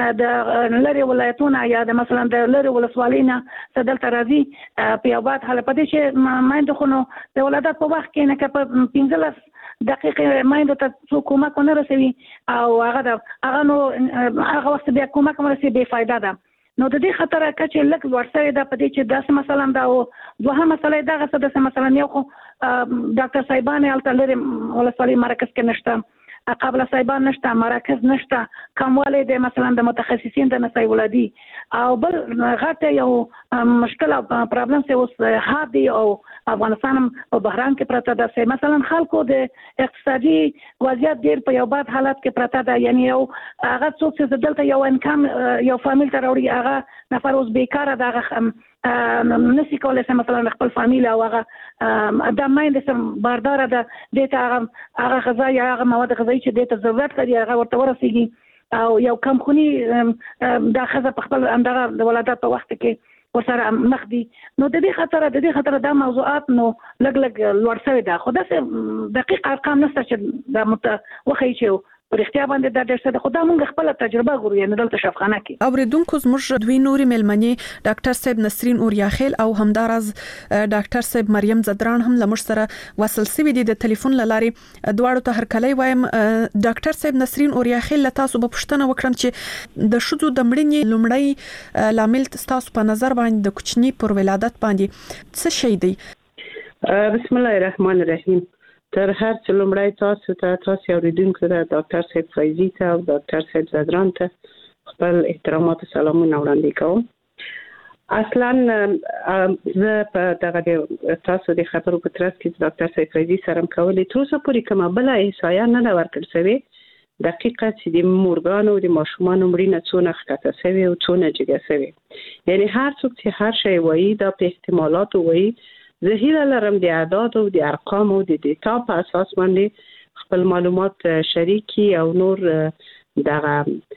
د لری ولایتونه یا د مثلا د لری ولسوالینا دلته راځي په یو باد حاله پدې چې مایند خو نو د ولادت په وخت کې نه په پنځلس دقیقې مایند ته څو کومک نه رسوي او هغه د هغه نو هغه وخت بیا کومک مرسي به فائدہ ده نو د دې خطر کچې لک ورسره ده پدې چې داس مثلا دا دوه مسله دغه څه د مثلا یو خو ډاکټر صاحبان الته لری ولسوالي مرکز کې نشته قبل صاحبان نشته مراکز نشته کمواله د مثلا د متخصصین د نسای ولادي او بل غټه یو مشکل او پرابلم څه اوس هادي او افغانستان او بحران کې پراته ده مثلا خلکو د اقتصادي وضعیت ډیر په یو باد حالت کې پراته ده یعنی یو هغه څوک چې دلته یو انکم یو فامیل ته راوړي هغه نفر اوس بیکاره ده نسی کولای سم مثلا خپل فامیل او هغه د مایند سم باردار ده د ته هغه هغه غذا یا هغه مواد غذایی چې د ته ضرورت لري هغه ورته ورسیږي او یو کم خونی د خزه په خپل اندغه د ولادت په وخت کې ورسره مخ دي نو د دې خطر د دې خطر د موضوعات نو لګ لګ لوړ شوی ده خو د دقیق ارقام نشته چې د متوخی چې پر اختیا باندې د ډېر څه د خدای مونږ خپل تجربه غوړو یعنی دلته شفخانه کې اوریدونکو زموږ دوی نوري ملمنې ډاکټر صاحب نسرین اوریاخیل او همدارز ډاکټر صاحب مریم زدران هم لمر سره وصل سوي دي د ټلیفون لاري دواړو ته هر کله وایم ډاکټر صاحب نسرین اوریاخیل تاسو په پښتنه وکړم چې د شذو د مړینې لومړی لامل تاسو په نظر باندې د کوچنی پر ولادت باندې څه شي دی بسم الله الرحمن الرحیم تر هر څه لومړی تاسو ته تاسو اوریدونکو ته ډاکټر صاحب فیضی ته او ډاکټر صاحب زدران ته خپل احترامات او سلامونه وړاندې کوم اصلا زه په دغه تاسو د خبرو په ترڅ کې ډاکټر صاحب فیضی سره کولې تر اوسه پورې کومه بل احصایه نه دا ورکړل شوی دقیقه چې د مورګانو د ماشومان مړینه څونه ښکته شوی او څونه جګه شوی یعنی هر څوک چې هر شی وایي دا په احتمالات وایي زه هیله لرم د اعداد او د ارقام او د ډیټا په اساس باندې خپل معلومات شریکي او نور دغه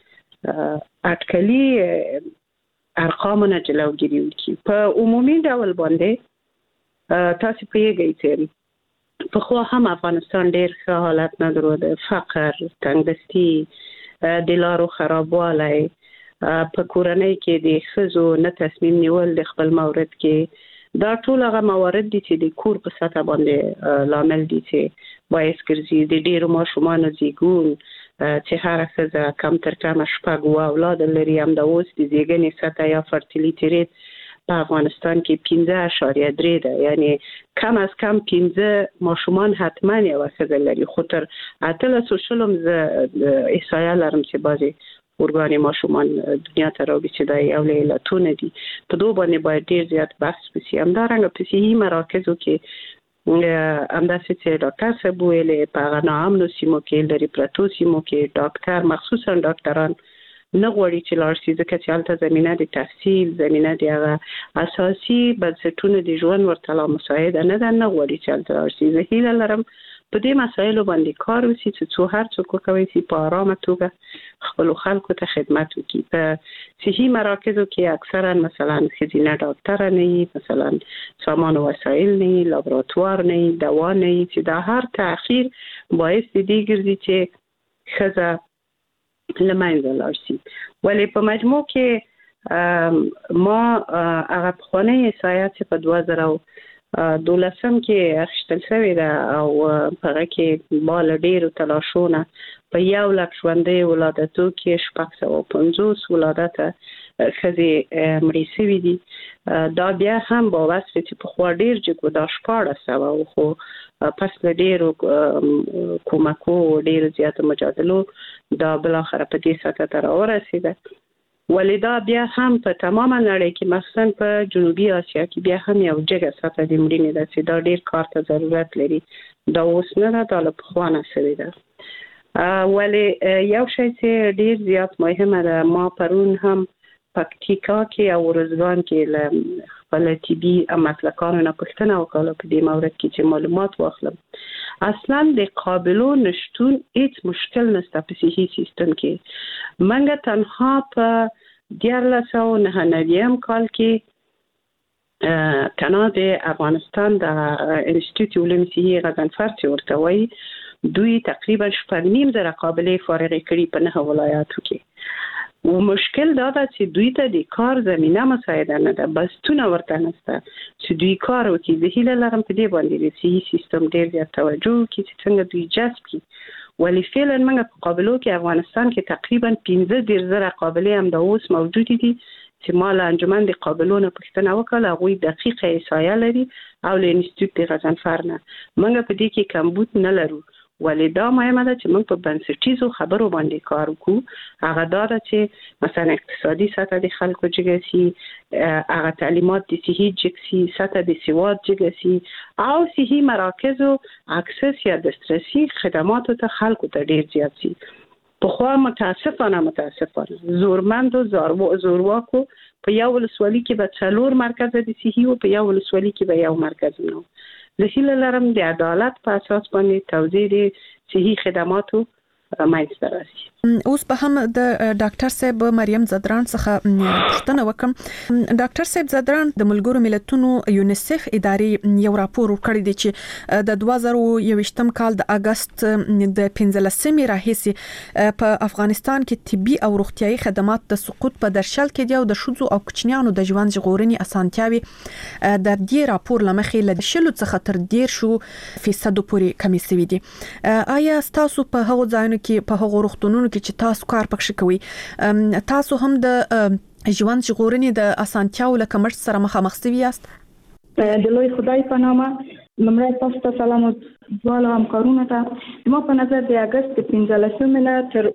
اټکلي ارقامونه جلوګیری وکړي په عمومي ډول باندې تاسو پیږئ چې په خو هم افغانستان ډیر ښه حالت نه درلود فقر تنګدستي د لارو خرابوالی په کورنۍ کې د ښځو نه تصمیم نیول د خپل مورد کې دا ټول هغه موارد دي چې د کور په سطح باندې لامل دي چې باعث ګرځي د ډیرو ماشومانو زیږون چې هر څه کم تر کم شپږ اولاد لري هم د اوس د زیږنې سطح یا فرټیلیټی ریټ په افغانستان کې پنځه اعشاریه درې ده یعنی کم از کم پنځه ماشومان حتما یو څه لري خو تر اتلس شلم ز احصایه لرم چې بعضی ورګانې ماشومان دنیا ته راوړي چې دا یو له علتونو دي په دوه باندې باید ډیر زیات بحث وشي همدارنګه په صحي مراکزو کې همداسې چې ډاکټر صاحب ویلې په هغه ناامنو سیمو کې لري پرتو سیمو کې ډاکټر مخصوصا ډاکټران نه غواړي چې لاړ شي ځکه چې هلته زمینه د تحصیل زمینه د هغه اساسي بنسټونو د ژوند ورته لا مساعده نه ده نه غواړي چې هلته لاړ شي زه هیله لرم په دې مسایلو باندې کار وشي چې څو هر څوک وکوي چې په آرامه توګه خپل خلکو ته خدمت وکړي په صحي مراکزو کې اکثرا مثلا ښځینه ډاکټر نه وي مثلا سامان او وسایل نه وي لابراتوار نه وي دوا نه وي چې دا هر تاخير باعث دي ګرځي چې ښځه له منځه لاړ شي ولې په مجموع کې ما هغه پخوانی احصایه چې په دوه زره دولسم کې اخیستل شوې ده او په هغه کې مال ډېرو تلاشونه په یو لک ژوندۍ ولادتو کې شپږ سوه پنځوس ولادته ښځې مړې شوي دي دا بیا هم باور شي چې پخوا ډېر جګ و دا شپاړس سوه خو پس له ډېرو کومکو ډېرو زیاتو مجادلو دا بالاخره په دې سطح ته راورسېده ولدا بیا هم په تمامه نړۍ کې مخصوصا په جنوبي اسیا کې بیا هم یو جګه سطح د مړینې ده چې دا ډیر کار ته ضرورت لري. دا اوس نه ده، دا له پخوا نه شوې ده. ولی یو شی چې ډیر زیات مهمه ده، ما پرون هم پکتیکا کې او ورزګان کې له خپل طبي مسلکانو نه پوښتنه وکړه په دې مورد کې چې معلومات واخلم. اصلا د قابلو نشتون هیڅ مشکل نشته په صحي سیستم کې. منګه تنها په دیارلس سوه او نهه نوي کال کې کنا د افغانستان د انسټیټیوټ علوم صحي غضنفر چې ورته وایي دوی تقریبا شپږ نیم زره قابلې فارغې کړي په نه ولایاتو کې. و مشکل دا ده چې دوی ته د کار زمینه مساعده نه ده، بستونه ورته نشته چې دوی کار وکړي. زه هیله لرم په دې باندې د صحي سیستم ډیر زیات توجه وکړي چې څنګه دوی جذب کړي. ولی فعلا موږ په قابلو کې افغانستان کې تقریبا پنځه دېرش زره قابلې هم د اوس موجود دي چې ما له انجمن د قابلو نه پوښتنه وکړه، هغوی دقیقه احصایه لري او له انسټیټیوټ د غضنفر نه. موږ په دې کې کمبود نه لرو، ولی دا مهمه ده چې موږ په بنسټیزو خبرو باندې کار وکړو. هغه دا ده چې مثلا اقتصادي سطح د خلکو جګه سي، هغه تعلیمات د صحي جګ سي، سطح د سواد جګه سي، او صحي مراکزو اکسس یا دسترسي خدماتو ته خلکو ته ډیر زیات سي. پخوا متاسفانه متاسفانه زورمند او زورواکو په یو ولسوالي کې به څلور مرکز د صحي او په یو ولسوالي کې به یو مرکز نه. زه هیله لرم د عدالت په اساس باندې توزیع د صحي خدماتو منځته راشي. اوس به هم د ډاکټر صاحب مریم زدران څخه پوښتنه وکم. ډاکټر صاحب زدران د ملګرو ملتونو یونیسف ادارې یو راپور ورکړی دی چې د دوه زره یوویشتم کال د اگست د پنځلسمې راهیسې په افغانستان کې طبي او روغتيایي خدمات د سقوط په درشل کې دی او د شذو او کوچنیانو د ژوند ژغورنې اسانتیاوي د دې راپور لمخې له شلو څخه تر ډیر شو فیصد پورې کمی شوي دي. آیا تاسو په هغو ځایونو کې په هغو روغتونونو کې چې تاسو کار پکښ کوي تاسو هم د ژوند ژغورنې د اسانتیاو له کمښت سره مخامخ شوي یاست؟ د لوی خدای په نامه لمړی تاسو ته سلام او دواړو همکارانو ته. ما په نظر د اگست د پنځلسمې نه تر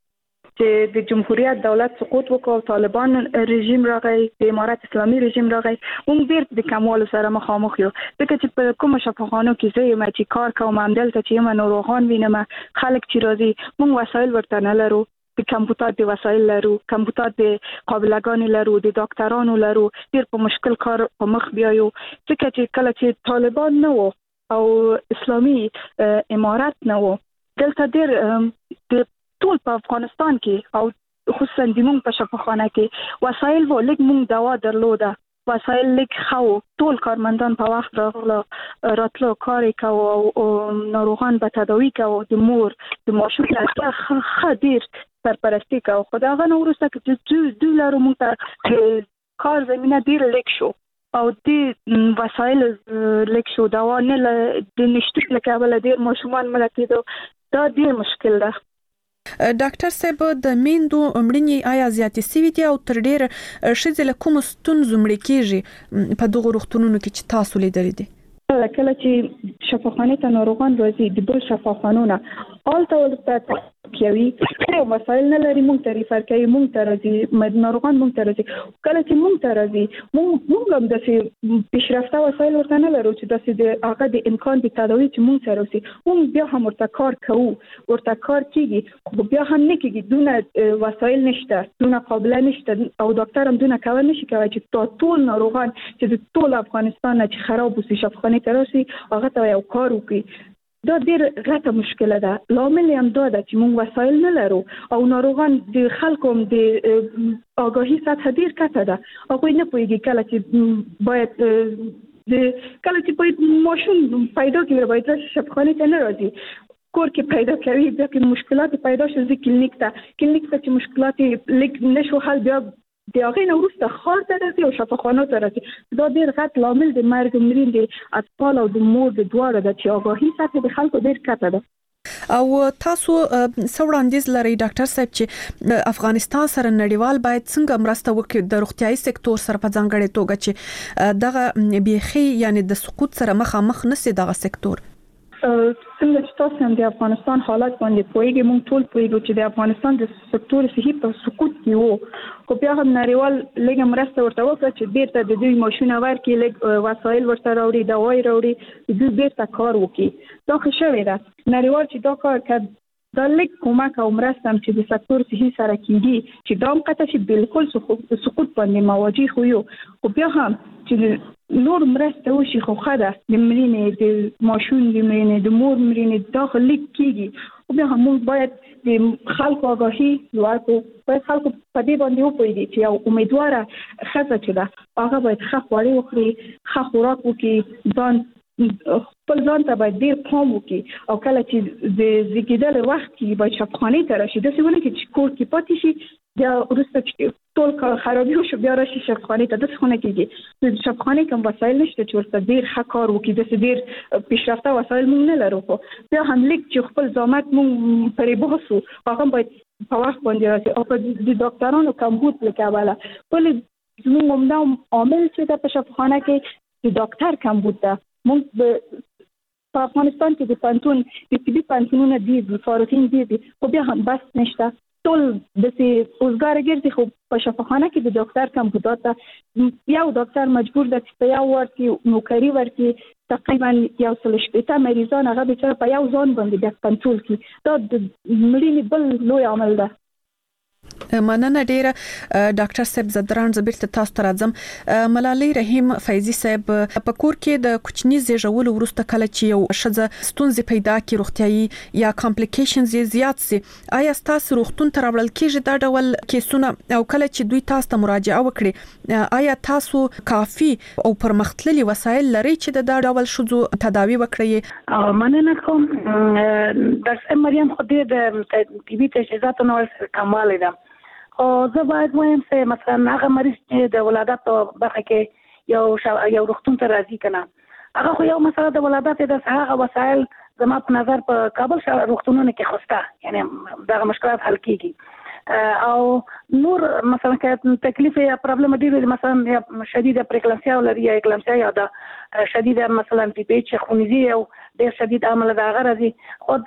چې د جمهوریت دولت سقوط وکړ، طالبان رژیم راغی، د امارت اسلامي رژیم راغی، موږ ډیر د کموالو سره مخامخ یو. ځکه چې په کوم شفاخانو کې زه یم چې کار کوم، همدلته چې یم ناروغان وینم، خلک چې راځي، موږ وسایل ورته نه لرو، د کمپیوټر د وسایل لرو، کمپیوټر د قابلګانې لرو، د ډاکټرانو لرو، ډیر په مشکل کار په مخ بیایو. ځکه چې کله چې طالبان نه وو او اسلامي امارت نه وو، دلته ډیر د ټول په افغانستان کې او خصوصا د مونږ په شفاخانه کې وسایل وو، لږ مونږ دوا درلوده، وسایل لږ خو ټول کارمندان په وخت راغله راتلو کار کوي او ناروغان به تداوی کوي، د مور د ماشوم لپاره خدیر سرپرستی کوي. خدای نو ورسته چې دوی لرو مونږ ته کار زمينه ډیر لږ شو او د وسایل لږ شو، دوا نه د نشټ لکه بل ډیر ماشومان ملکیدو، دا ډیر مشکل ده. ډاکټر صاحب د میندو مړینې آیا زیاتې شوي دي او تر ډیر ښځې له کومو ستونزو مړې کیږي په دغو روغتونونو کې چې تاسو لیدلي دي؟ کله چې شفاخانه ته ناروغان راځي د بل شفاخانونه آلته ولته کوي، خو مسایل نه لري، مونږ ته ریفر کوي، مونږ ته راځي ناروغان، مونږ ته راځي. کله چې مونږ ته راځي مونږ مونږ هم د پیشرفته وسایل ورته نه لرو چې داسې د هغه د امکان د تداوی چې مونږ ته راځي، مونږ بیا هم ورته کار کوو، ورته کار کیږي، خو بیا هم نه کیږي، دونه وسایل نشته، دونه قابله نشته او ډاکټر هم دونه کول نشي کوي چې ټول ناروغان چې د ټول افغانستان نه چې خراب وسی شفاخانه ته راشي هغه ته یو کار وکړي. دا ډیر غټه مشکله ده. لامل هم دا ده چې موږ وسایل نه لرو او ناروغان د خلکو د آگاهی سطح ډیر کته ده. هغه نه پوهیږي کله چې باید د کله چې باید ماشوم پیدا کړي، باید شفاخانه ته نه راځي، کور کې پیدا کوي، بیا کې مشکلات پیدا شي، ځکه کلینیک ته کلینیک ته چې مشکلات لیک نشو حل، بیا د هغه نه وروسته خار ته راځي او شفاخانه ته راځي. دا ډیر غټ لامل د مرګ مړین د اطفال او د مور د دواړو د چې آگاهی سطح د خلکو ډیر کته ده. او تاسو څوړاندیز لري ډاکټر صاحب چې افغانستان سره نړیوال باید څنګه مرسته وکړي د روغتيایي سکتور سره په ځانګړې توګه چې دغه بيخي یعنی د سقوط سره مخامخ نشي دغه سکتور؟ څنګه چې تاسو هم د افغانستان حالات باندې پوهیږئ، موږ ټول پوهیږو چې د افغانستان د سکتور صحي په سقوط کې وو، خو بیا هم نړیوال لږه مرسته ورته وکړه چې بیرته د دوی ماشونه ورکړي، لږ وسایل ورته راوړي، دوای راوړي، دوی بیرته کار وکړي. دا ښه شوې ده. نړیوال چې دا کار کړ، دا لږ کومک او مرسته هم چې د سکتور صحي سره کېږي چې دا هم قطع شي، بالکل سقوط باندې مواجه خو یو، خو بیا هم چې نور مرسته وشي خو ښه ده. د مړینې، د ماشوم د مړینې، د مور مړینې دا خو لږ کېږي، خو بیا هم موږ باید د خلکو آګاهي لوړ کړو، باید خلکو په دې باندې وپوهېږي چې یو امیدواره ښځه چې ده هغه باید ښه خواړه وخوري، ښه خوراک وکړي، ځان خپل ځان ته باید ډېر پام وکړي، او کله چې د زیږېدل وخت کې باید شفاخانې ته راشي، داسې ونه کړي چې کور کې پاتې شي، بیا وروسته چې ټول کار خرابي وشو بیا راشي شفاخانې ته، داسې خو نه کېږي. د شفاخانې کوم وسایل نشته چې ورته ډېر ښه کار وکړي، داسې ډېر پیشرفته وسایل موږ نه لرو، خو بیا هم لیک چې خپل زحمت موږ پرې بحث وو، هغه باید په وخت باندې راشي، او په د ډاکټرانو کمبود له کبله ولې زموږ عمده عامل چې ده په شفاخانه کې د ډاکټر کمبود ده. موږ په افغانستان کې د پانتون د طبي پانتونونه ډېر دي، فارغین ډېر دي، خو بیا هم بس نشته. ټول داسې اوزګاره ګرځي، خو په شفاخانه کې د ډاکټر کمبودات ده. یو ډاکټر مجبور ده چې په یو وارډ کې نوکري ورکړي، تقریبا یو سل شپېته مریضان هغه بیچاره په یو ځان باندې بیا کنټرول کړي. دا د مړینې بل لوی عامل ده. مننه ډیره ډاکټر صاحب. زدران زبیرته تاسو ته راځم. ملالۍ رحیم فیضی صاحب، په کور کې د کوچني زیږولو وروسته کله چې یو ښځه ستونزې پیدا کړي روغتیايي یا کمپلیکیشنز یې زیات سي، آیا تاسو روغتون ته راوړل کېږي دا ډول کیسونه؟ او کله چې دوی تاسو ته مراجعه وکړي، آیا تاسو کافي او پرمختللي وسایل لرئ چې د دا ډول ښځو تداوی وکړئ؟ مننه کوم. ډاکټر مریم خو دې د طبي تجهیزاتو نو کموالی ده، او زه باید وایم چې مثلا هغه مریض چې د ولادت په برخه کې یو شا... یو روغتون ته راځي کنه، هغه خو یو مسله د ولادت د هغه وسایل زما په نظر په کابل شهر روغتونونو کې خوسته، یعنی دغه مشکلات حل کیږي. او نور مثلا که تکلیف یا پرابلم ډیر مثلا شدید پریکلامسیا ولري یا اکلامسیا یا د شدید مثلا پی پی ایچ خونریزي او ډیر شدید عمل د هغه راځي، او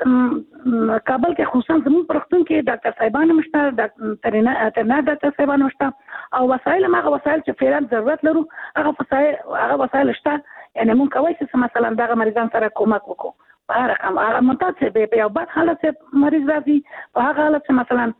کابل کې خصوصا زموږ پرختون کې ډاکټر صاحبان مشته، ډاکټر ترنه ډاکټر صاحبان مشته، او وسایل هغه وسایل چې فعلا ضرورت لرو هغه وسایل هغه وسایل شته. یعنی مونږ کوي چې مثلا دغه مریضان سره کومک وکړو په هر رقم، هغه متاسف به یو بد حالت مریض راځي، په هغه حالت چې مثلا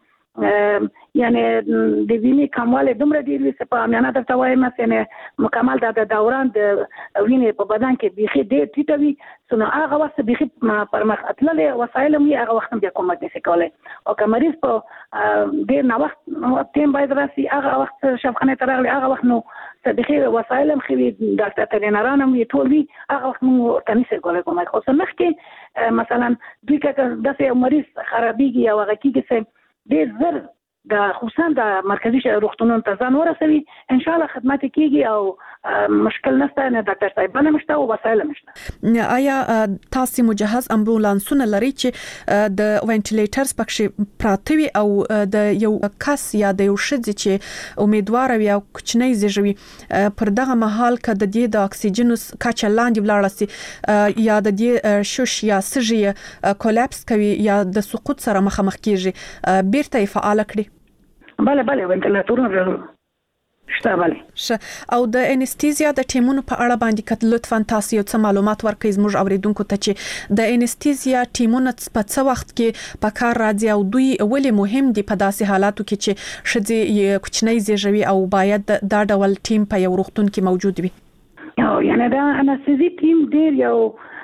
یعنی د وینې کموالی دومره ډېر وي چې په عامیانه درته وایم یعنی مکمل د دوران د وینې په بدن کې بیخي ډېر ټیټه وي، نو هغه وخت بیخي پرمخ تللي وسایل هم وي، هغه وخت هم بیا کومک نشي کولی. او که مریض په ډېر ناوخت ټیم باید راسي، هغه وخت شفاخانې ته راغلی، هغه وخت نو بیخي وسایل هم ښه وي، ډاکټر ترینران هم وي، ټول وي، هغه وخت موږ ورته نشي کولی کومک. خو څه مخکې مثلا دوی که داسې یو مریض خرابېږي او هغه کېږي چې ډېر زر د خصوصا د مرکزي روغتونونو ته ځان ورسوي، ان شاء الله خدمت کیږي او مشکل نشته، نه ډاکټر صاحبانه مشته او وسایل مشته. آیا تاسو مجهز امبولانسونه لري چې د وینټیلیټرز پکې پراته وي او د یو کس یا د یو شخص چې امیدوار وي او کوچنی زیږوي پر دغه مهال کې د دې د اکسیجن کچه لاندې ولاړ سي یا د دې شوش یا سږي کولاپس کوي یا د سقوط سره مخامخ کیږي، بیرته فعال کړي؟ بله بله وینټیلیټرونه شته. بله. او د انستیزیا د ټیمونو په اړه باندې کله لطفا تاسو یو څه معلومات ورکړئ زموږ اوریدونکو ته چې د انستیزیا ټیمونه په څه وخت کې په کار راځي او دوی ولې مهم دي په داسې حالاتو کې چې ښځې کوچنی زیږوي او باید دا ډول ټیم په یو روغتون کې موجود وي؟ یعنی دا انستیزي ټیم ډیر یو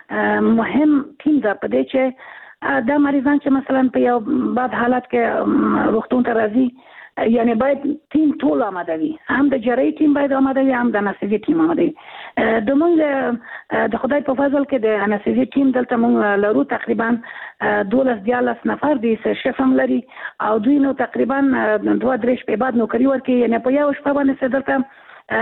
مهم ټیم ده په دې چې دا مریضان چې مثلا په یو بد حالت کې روغتون ته راځي، یعنی باید ټیم ټول آماده وي، هم د جراحي ټیم باید آماده وي، هم د انستیزي ټیم آماده وي. د موږ د خدای په فضل کې د انستیزي ټیم دلته موږ لرو تقریبا دولس دیارلس نفر دي، شف هم لري، او دوی نو تقریبا دوه درې شپې بعد نوکري ورکوي، یعنی په یو شپه باندې دلته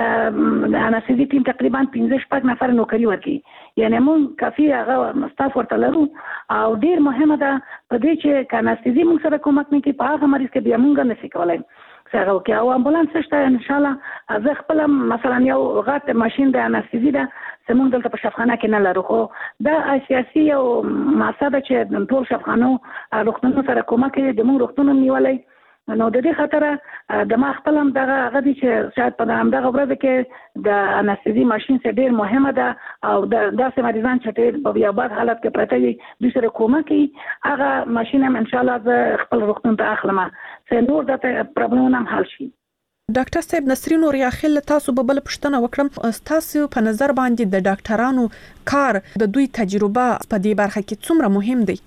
انستیزي ټیم تقریبا پنځه شپږ نفر نوکري ورکوي، یعنی موږ کافي هغه ستاف ورته لرو. او ډیر مهمه ده په دې چې که انستیزي موږ سره کومک نه کوي په هغه مریض کې بیا موږ نشي کولی، څنګه وکي او امبولانس شته ان شاء الله زه خپل مثلا یو غټ ماشين د انستيزي ده سمون دلته په شفاخانه کې نه لرو خو دا سیاسي او ماساده چې ټول شفاخانو روغتونونو سره کومه کې د موږ روغتونونو نیولای نو د دې خاطر د ما خپل هم دغه غدي چې شاید په همدغه ورځ کې د انستيزي ماشين څخه ډیر مهمه ده او د داسې مریضان چې ډیر په یو بد حالت کې پراته وي د سره کومه کوي هغه ماشين هم ان شاء الله خپل روغتون ته اخلم چې نور د پرابلم هم حل شي. ډاکټر صاحب نسرین اوریاخیل تاسو به بل پښتنه وکړم تاسو په نظر باندې د ډاکټرانو کار د دوی تجربه په دې برخه کې څومره مهم دی؟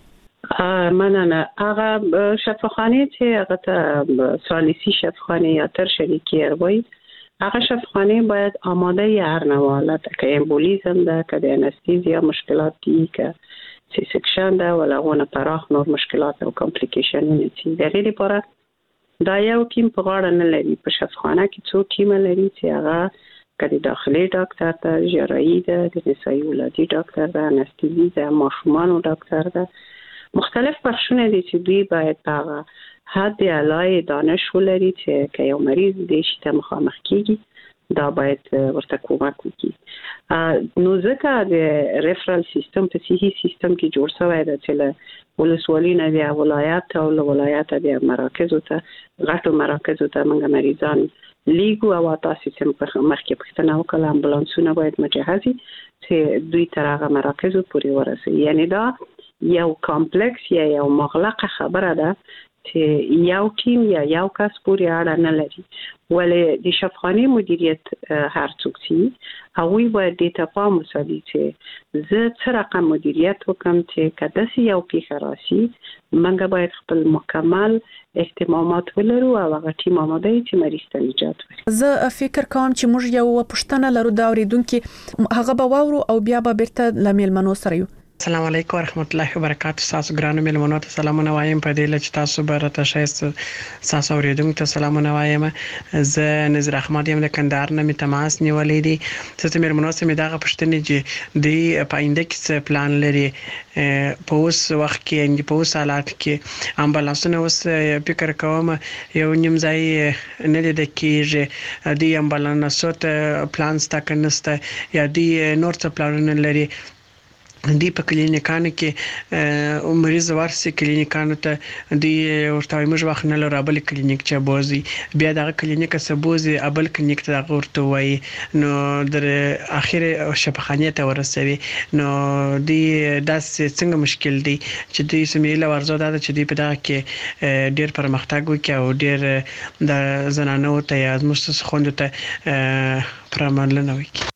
مننه. هغه شفاخانه چې هغه ته سالیسی شفاخانه یا ترشری کیر وای هغه شفاخانه باید آماده هر نوع حالت که امبولیزم ده که د انستیزیا مشکلات دي که سی سکشن ده ولغونه پراخ نور مشکلات او کمپلیکیشن نشي د دې لپاره دا یو ټیم په غاړه نه لري. په شفاخانه کې څو ټیم لري چې هغه کدي داخلي ډاکټر ده جراحي ده د نسایي ولادي ډاکټر ده انستیزي ده ماشومانو ډاکټر ده مختلف بخشونه دي چې دوی باید هغه حد اعلی دانش ولري چې که یو مریض د شته مخامخ کیږي دا باید ورته کومک وکړي. نو ځکه د ریفرال سیستم په صحي سیستم کې جوړ شوی دی چې له ولسوالۍ نه بیا ولایت او له ولایت بیا مراکزو ته غټو مراکزو ته موږ مریضان لیګو او تاسو چې مخکې پښتنه وکړه امبولانسونه باید مجهزي چې دوی تر هغه مراکزو پورې ورسي. یعنی دا یو کمپلیکس یا یو مغلقه خبره ده چې یو ټیم یا یو کس پورې اړه نه لري ولې د شفاخانه مدیریت هر څوک چې هغوی باید د تفاهم وساتي چې زه څه رقم مدیریت وکم چې کله چې یو پیښه راشي موږ باید خپل مکمل اهتمامات ولرو او هغه ټیم آماده وي چې مریض ته نجات ورکړي. زه فکر کوم چې موږ یو پښتنه لرو دا اوریدونکو هغه به واورو او بیا به بیرته لمیل منو سره یو. السلام علیکم ورحمت الله وبرکاتہ. تاسو ګرانو ملمنو ته سلامونه وایم په دې لچ تاسو برته شایسته تاسو اوریدونکو ته سلامونه وایم. زه نظر احمد یم د کندهار نه می تماس نیولې دي چې ملمنو سره می دغه پښتنې چې د پاینده کې پلان لري په اوس وخت کې په اوس حالات کې امبولانسونه اوس فکر کوم یو نیم ځای نه لید کېږي د امبولانسو ته پلان ستا کنسته یا د نور څه پلانونه لري دی په کلینیکانو کې مریض ورسي کلینیکانو ته دی ورته موږ وخت نه لرو بل کلینیک چې بوزي بیا دغه کلینیک سبوزي ابل کلینیک ته ورته وای نو در اخر شفاخانه ته ورسوي نو دی داس څنګه مشکل دی چې دی سمېله ورزو دا چې دی په دغه کې ډیر پرمختګ وکړي او ډیر د زنانو ته یا زموږ خوندو ته پرمانلنه وکړي.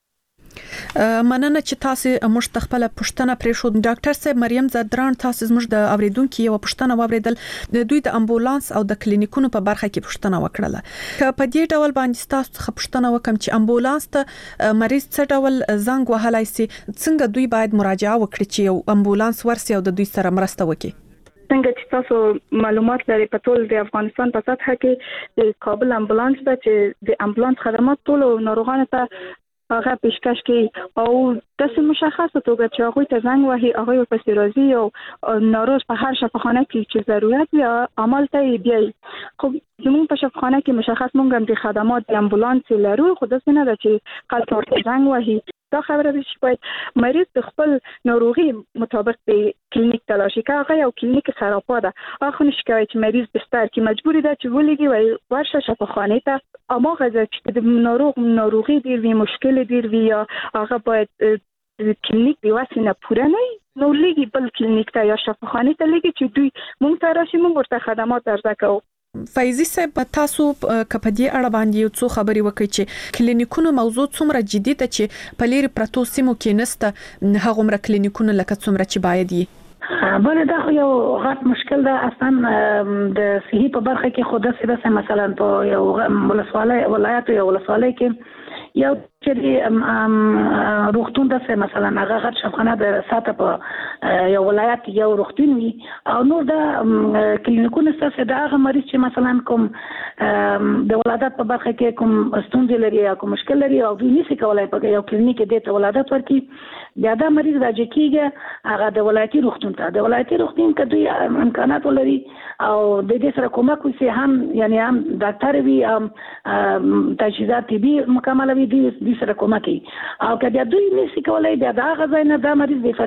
مننه چې تاسو موږ خپل پښتنه پرې شو. ډاکټر صاحب مریم زدران تاسو زموږ د اوریدونکو یو پښتنه واوریدل د دوی د امبولانس او د کلینیکونو په برخه کې پښتنه وکړه. که په دې ډول باندې تاسو څخه پښتنه وکم چې امبولانس ته مریض څه ډول زنګ وهلای سي څنګه دوی باید مراجعه وکړي چې یو امبولانس ورسي او د دوی سره مرسته وکړي. څنګه چې تاسو معلومات لري په ټول د افغانستان په سطح کې د کابل امبولانس ته چې د امبولانس خدمات ټول ناروغانو ته هغه پیشکش کوي او تاسو مشخصه توګه چې هغه ته زنګ وهي هغه ورپسې راځي او ناروغ په هر شفاخانه کې چې ضرورت وي عمل ته بیاي. خو زموږ په شفاخانه کې مشخص مونږ هم د خدمات د امبولانس لرو خو دا څنګه ده چې خلک ورته زنګ وهي دا خبره ده چې باید مریض د خپل ناروغي مطابق د کلینیک تلاشي کوي. هغه یو کلینیک خرابه ده هغه نشي کوي چې مریض بستر کې مجبور ده چې ولګي وي ورشه شفاخانه ته اما غزه چې د ناروغ ناروغي ډیر وی مشکل ډیر وی هغه باید کلینیک دی واسه نه پوره نه نو لګي بل کلینیک ته یا شفاخانه ته لګي چې دوی مونږ ته راشي مونږ ورته خدمات ارزه کوو. فایزی صاحب تاسو کپدی اړه باندې یو څو خبري وکړي چې کلینیکونو موضوع څومره جدي ده چې په لری پروتو سیمو کې نسته هغه مر کلینیکونو لکه څومره چې باید یې بل دا خو یو غټ مشکل ده اصلا د صحي په برخه کې خود څه مثلا په یو ولسوالۍ ولایت یو ولسوالۍ کې یو چې روغتون د مثلا هغه غټ شفخانه د ساته په یو ولایت یو روغتون وي او نور د کلینیکونو څخه د هغه مریض چې مثلا کوم د ولادت په برخه کې کوم ستونزې لري یا کوم مشکل لري او دوی نشي کولای په یو کلینیک کې د ولادت ورکړي بیا دا مریض راځي کېږي هغه د ولایتي روغتون ته د ولایتي روغتون کې دوی امکانات ولري او د دې سره کومک وکړي هم یعنی هم ډاکټر وي هم تجهیزات طبي مکمل وي د سره کومک کوي او کله دوی نشي کولای بیا دا غځای نه دا مریض به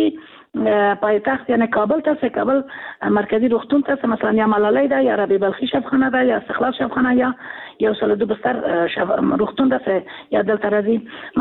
فرقيږي پایتخت یعنی کابل ته کابل مرکزی روغتون ته مثلا یا ملالۍ ده یا ربیع بلخی شفخانه ده یا استقلال شفخانه یا یو سل دو بستر روغتون ده یا دلته راځي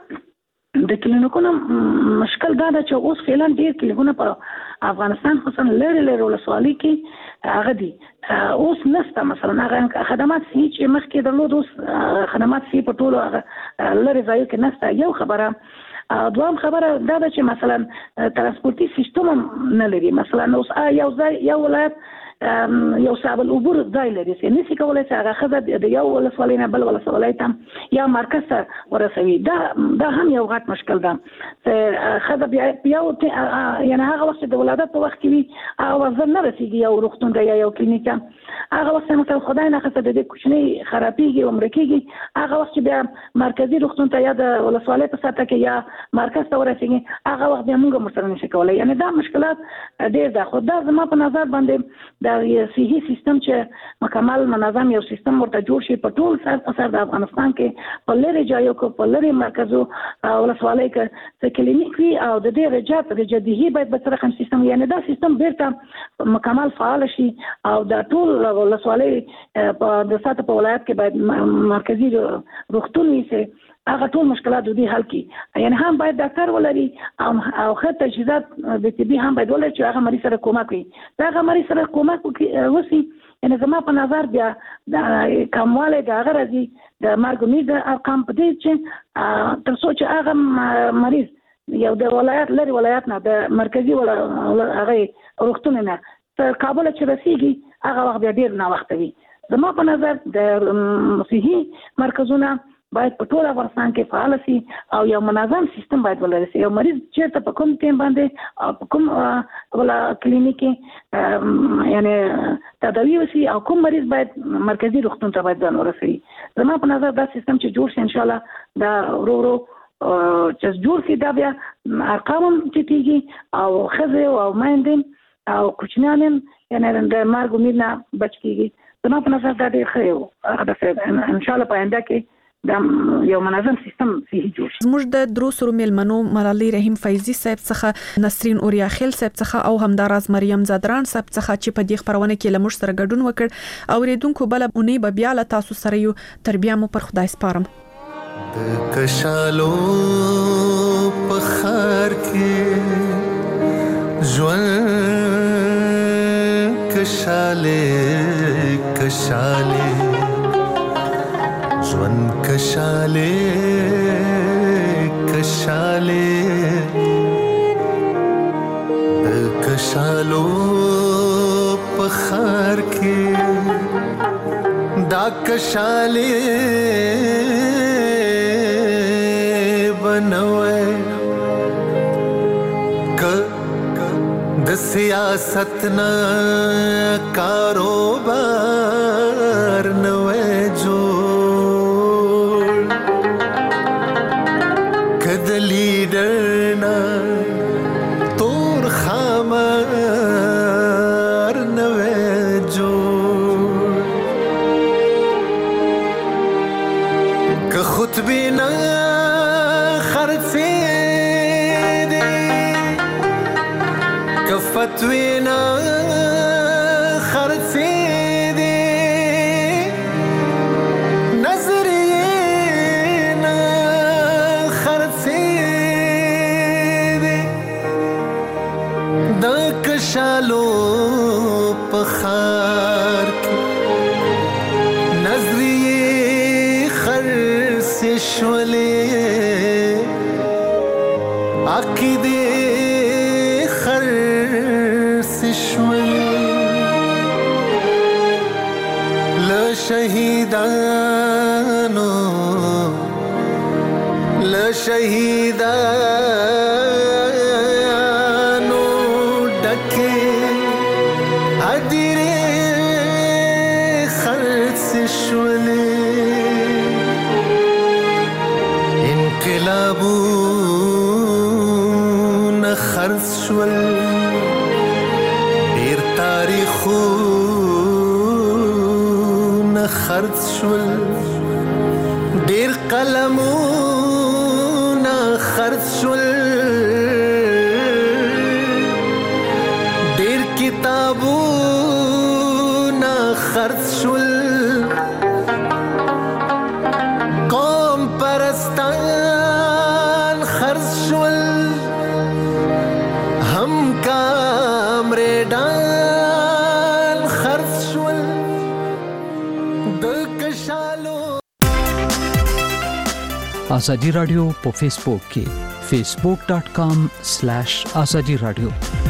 منته د کلینیکونو مشکل دا ده چې اوس فعلا ډیر کلینیکونه په افغانستان خصوصا لری لری ولسوالۍ کې هغه دي اوس نسته مثلا هغه خدمات چې مخکې درلود اوس خدمات چې په ټولو لری ځایو کې نسته یو خبره دوام خبره دا ده چې مثلا ترانسپورتي سیستم نه لري مثلا اوس یو ځای یو ولایت یو صاحب العبور ځای لري چې نشي کولای چې هغه خزه د یو ولسوالۍ نه بل ولسوالۍ ته یا مرکز ته ورسوي دا دا هم یو غټ مشکل ده چې خزه بیا یو یعنی هغه وخت د ولادت په وخت کې وي هغه وخت نه رسیږي یو روغتون دی یا یو کلینیک هغه وخت مثلا خدای نه خسته د کوچنی خرابېږي او مرکېږي هغه وخت بیا مرکزی روغتون ته یا د ولسوالۍ په سطح کې یا مرکز ته ورسیږي هغه وخت بیا موږ مرسته نشي کولای یعنی دا مشکلات ډېر ده خو دا زما په نظر باندې دا یو صحي سیستم چې مکمل منظم یو سیستم ورته جوړ شي په ټول سر په سر د افغانستان کې په لری ځایو کې په لری مرکزو ولسوالۍ کې چې کلینیک وي او د دې رجات رجدي باید به تر کوم سیستم یعنی دا سیستم بیرته مکمل فعال شي او د ټول ولسوالۍ په د ساته په ولایت کې باید مرکزی روغتون وي هغه ټول مشکلات دوی حل کی یعنی هم باید ډاکټر ولري او او خط تجهیزات د طبي هم باید ولري چې هغه مریض سره کومک کوي دا هغه مریض سره کومک وسی یعنی زما په نظر بیا د کمواله د هغه راځي د مرګ امید ارقام په دې چې تر څو چې هغه مریض یو د ولایت لري ولایت نه د مرکزی ولا هغه روغتون نه تر کابل چې رسیږي هغه وخت بیا ډیر نه وخت وي زما په نظر د صحي مرکزونه باید په ټول افغانستان کې فعال شي او یو منظم سیستم باید ولري یو مریض چې په کوم ټیم باندې او په کوم ولا کلینیک یعنی تداوی وشي او کوم مریض باید مرکزی روغتون ته باید ځان ورسوي زما په نظر دا سیستم چې جوړ شي ان شاء الله دا ورو ورو چې جوړ شي دا بیا ارقام چې تیږي او خزه او مایندې او کوچنیان یعنی د مرګ امید نه بچ کیږي زما په نظر دا ډیر ښه یو ان شاء الله په آینده کې دا یو منظم سیستم صحیح جوړ شي زموږ د دروسرو ملمنو ملالۍ رحیم فیضی صاحب څخه نسرین اوریاخیل صاحب څخه او همداراز مریم زادران صاحب څخه چې په دې خبرونه کې لمر سره ګډون وکړ او ریدونکو بل اونۍ به بیا له تاسو سره یو تربیه مو پر خدای سپارم د کشالو په خار کې ژوند کشاله کشاله ژوند کشاله کشاله د کشالو په خار کې دا کشاله بنوي ک د سیاست نه کاروبار نوې جو لیډرنا تور خامر نوې جو که خطبینا خرڅې دې که فتوینا خرڅې کشالو په خار کې نظریه خرڅ شولې عقیده خرڅ شولې ل شهیدانو له شهیدانو ډکې هدیرې خرڅ شولې انقلابونه خرڅ شول ډېر تاریخونه خرڅ شول ډېر قلمونه خرڅ شول ډېر کتابونه خرڅ شول قوم پرستان خرڅ شول هم کامریډان خرڅ شول د کشالو. ازادي رادیو په فیسبوک کې facebook.com/azadi radio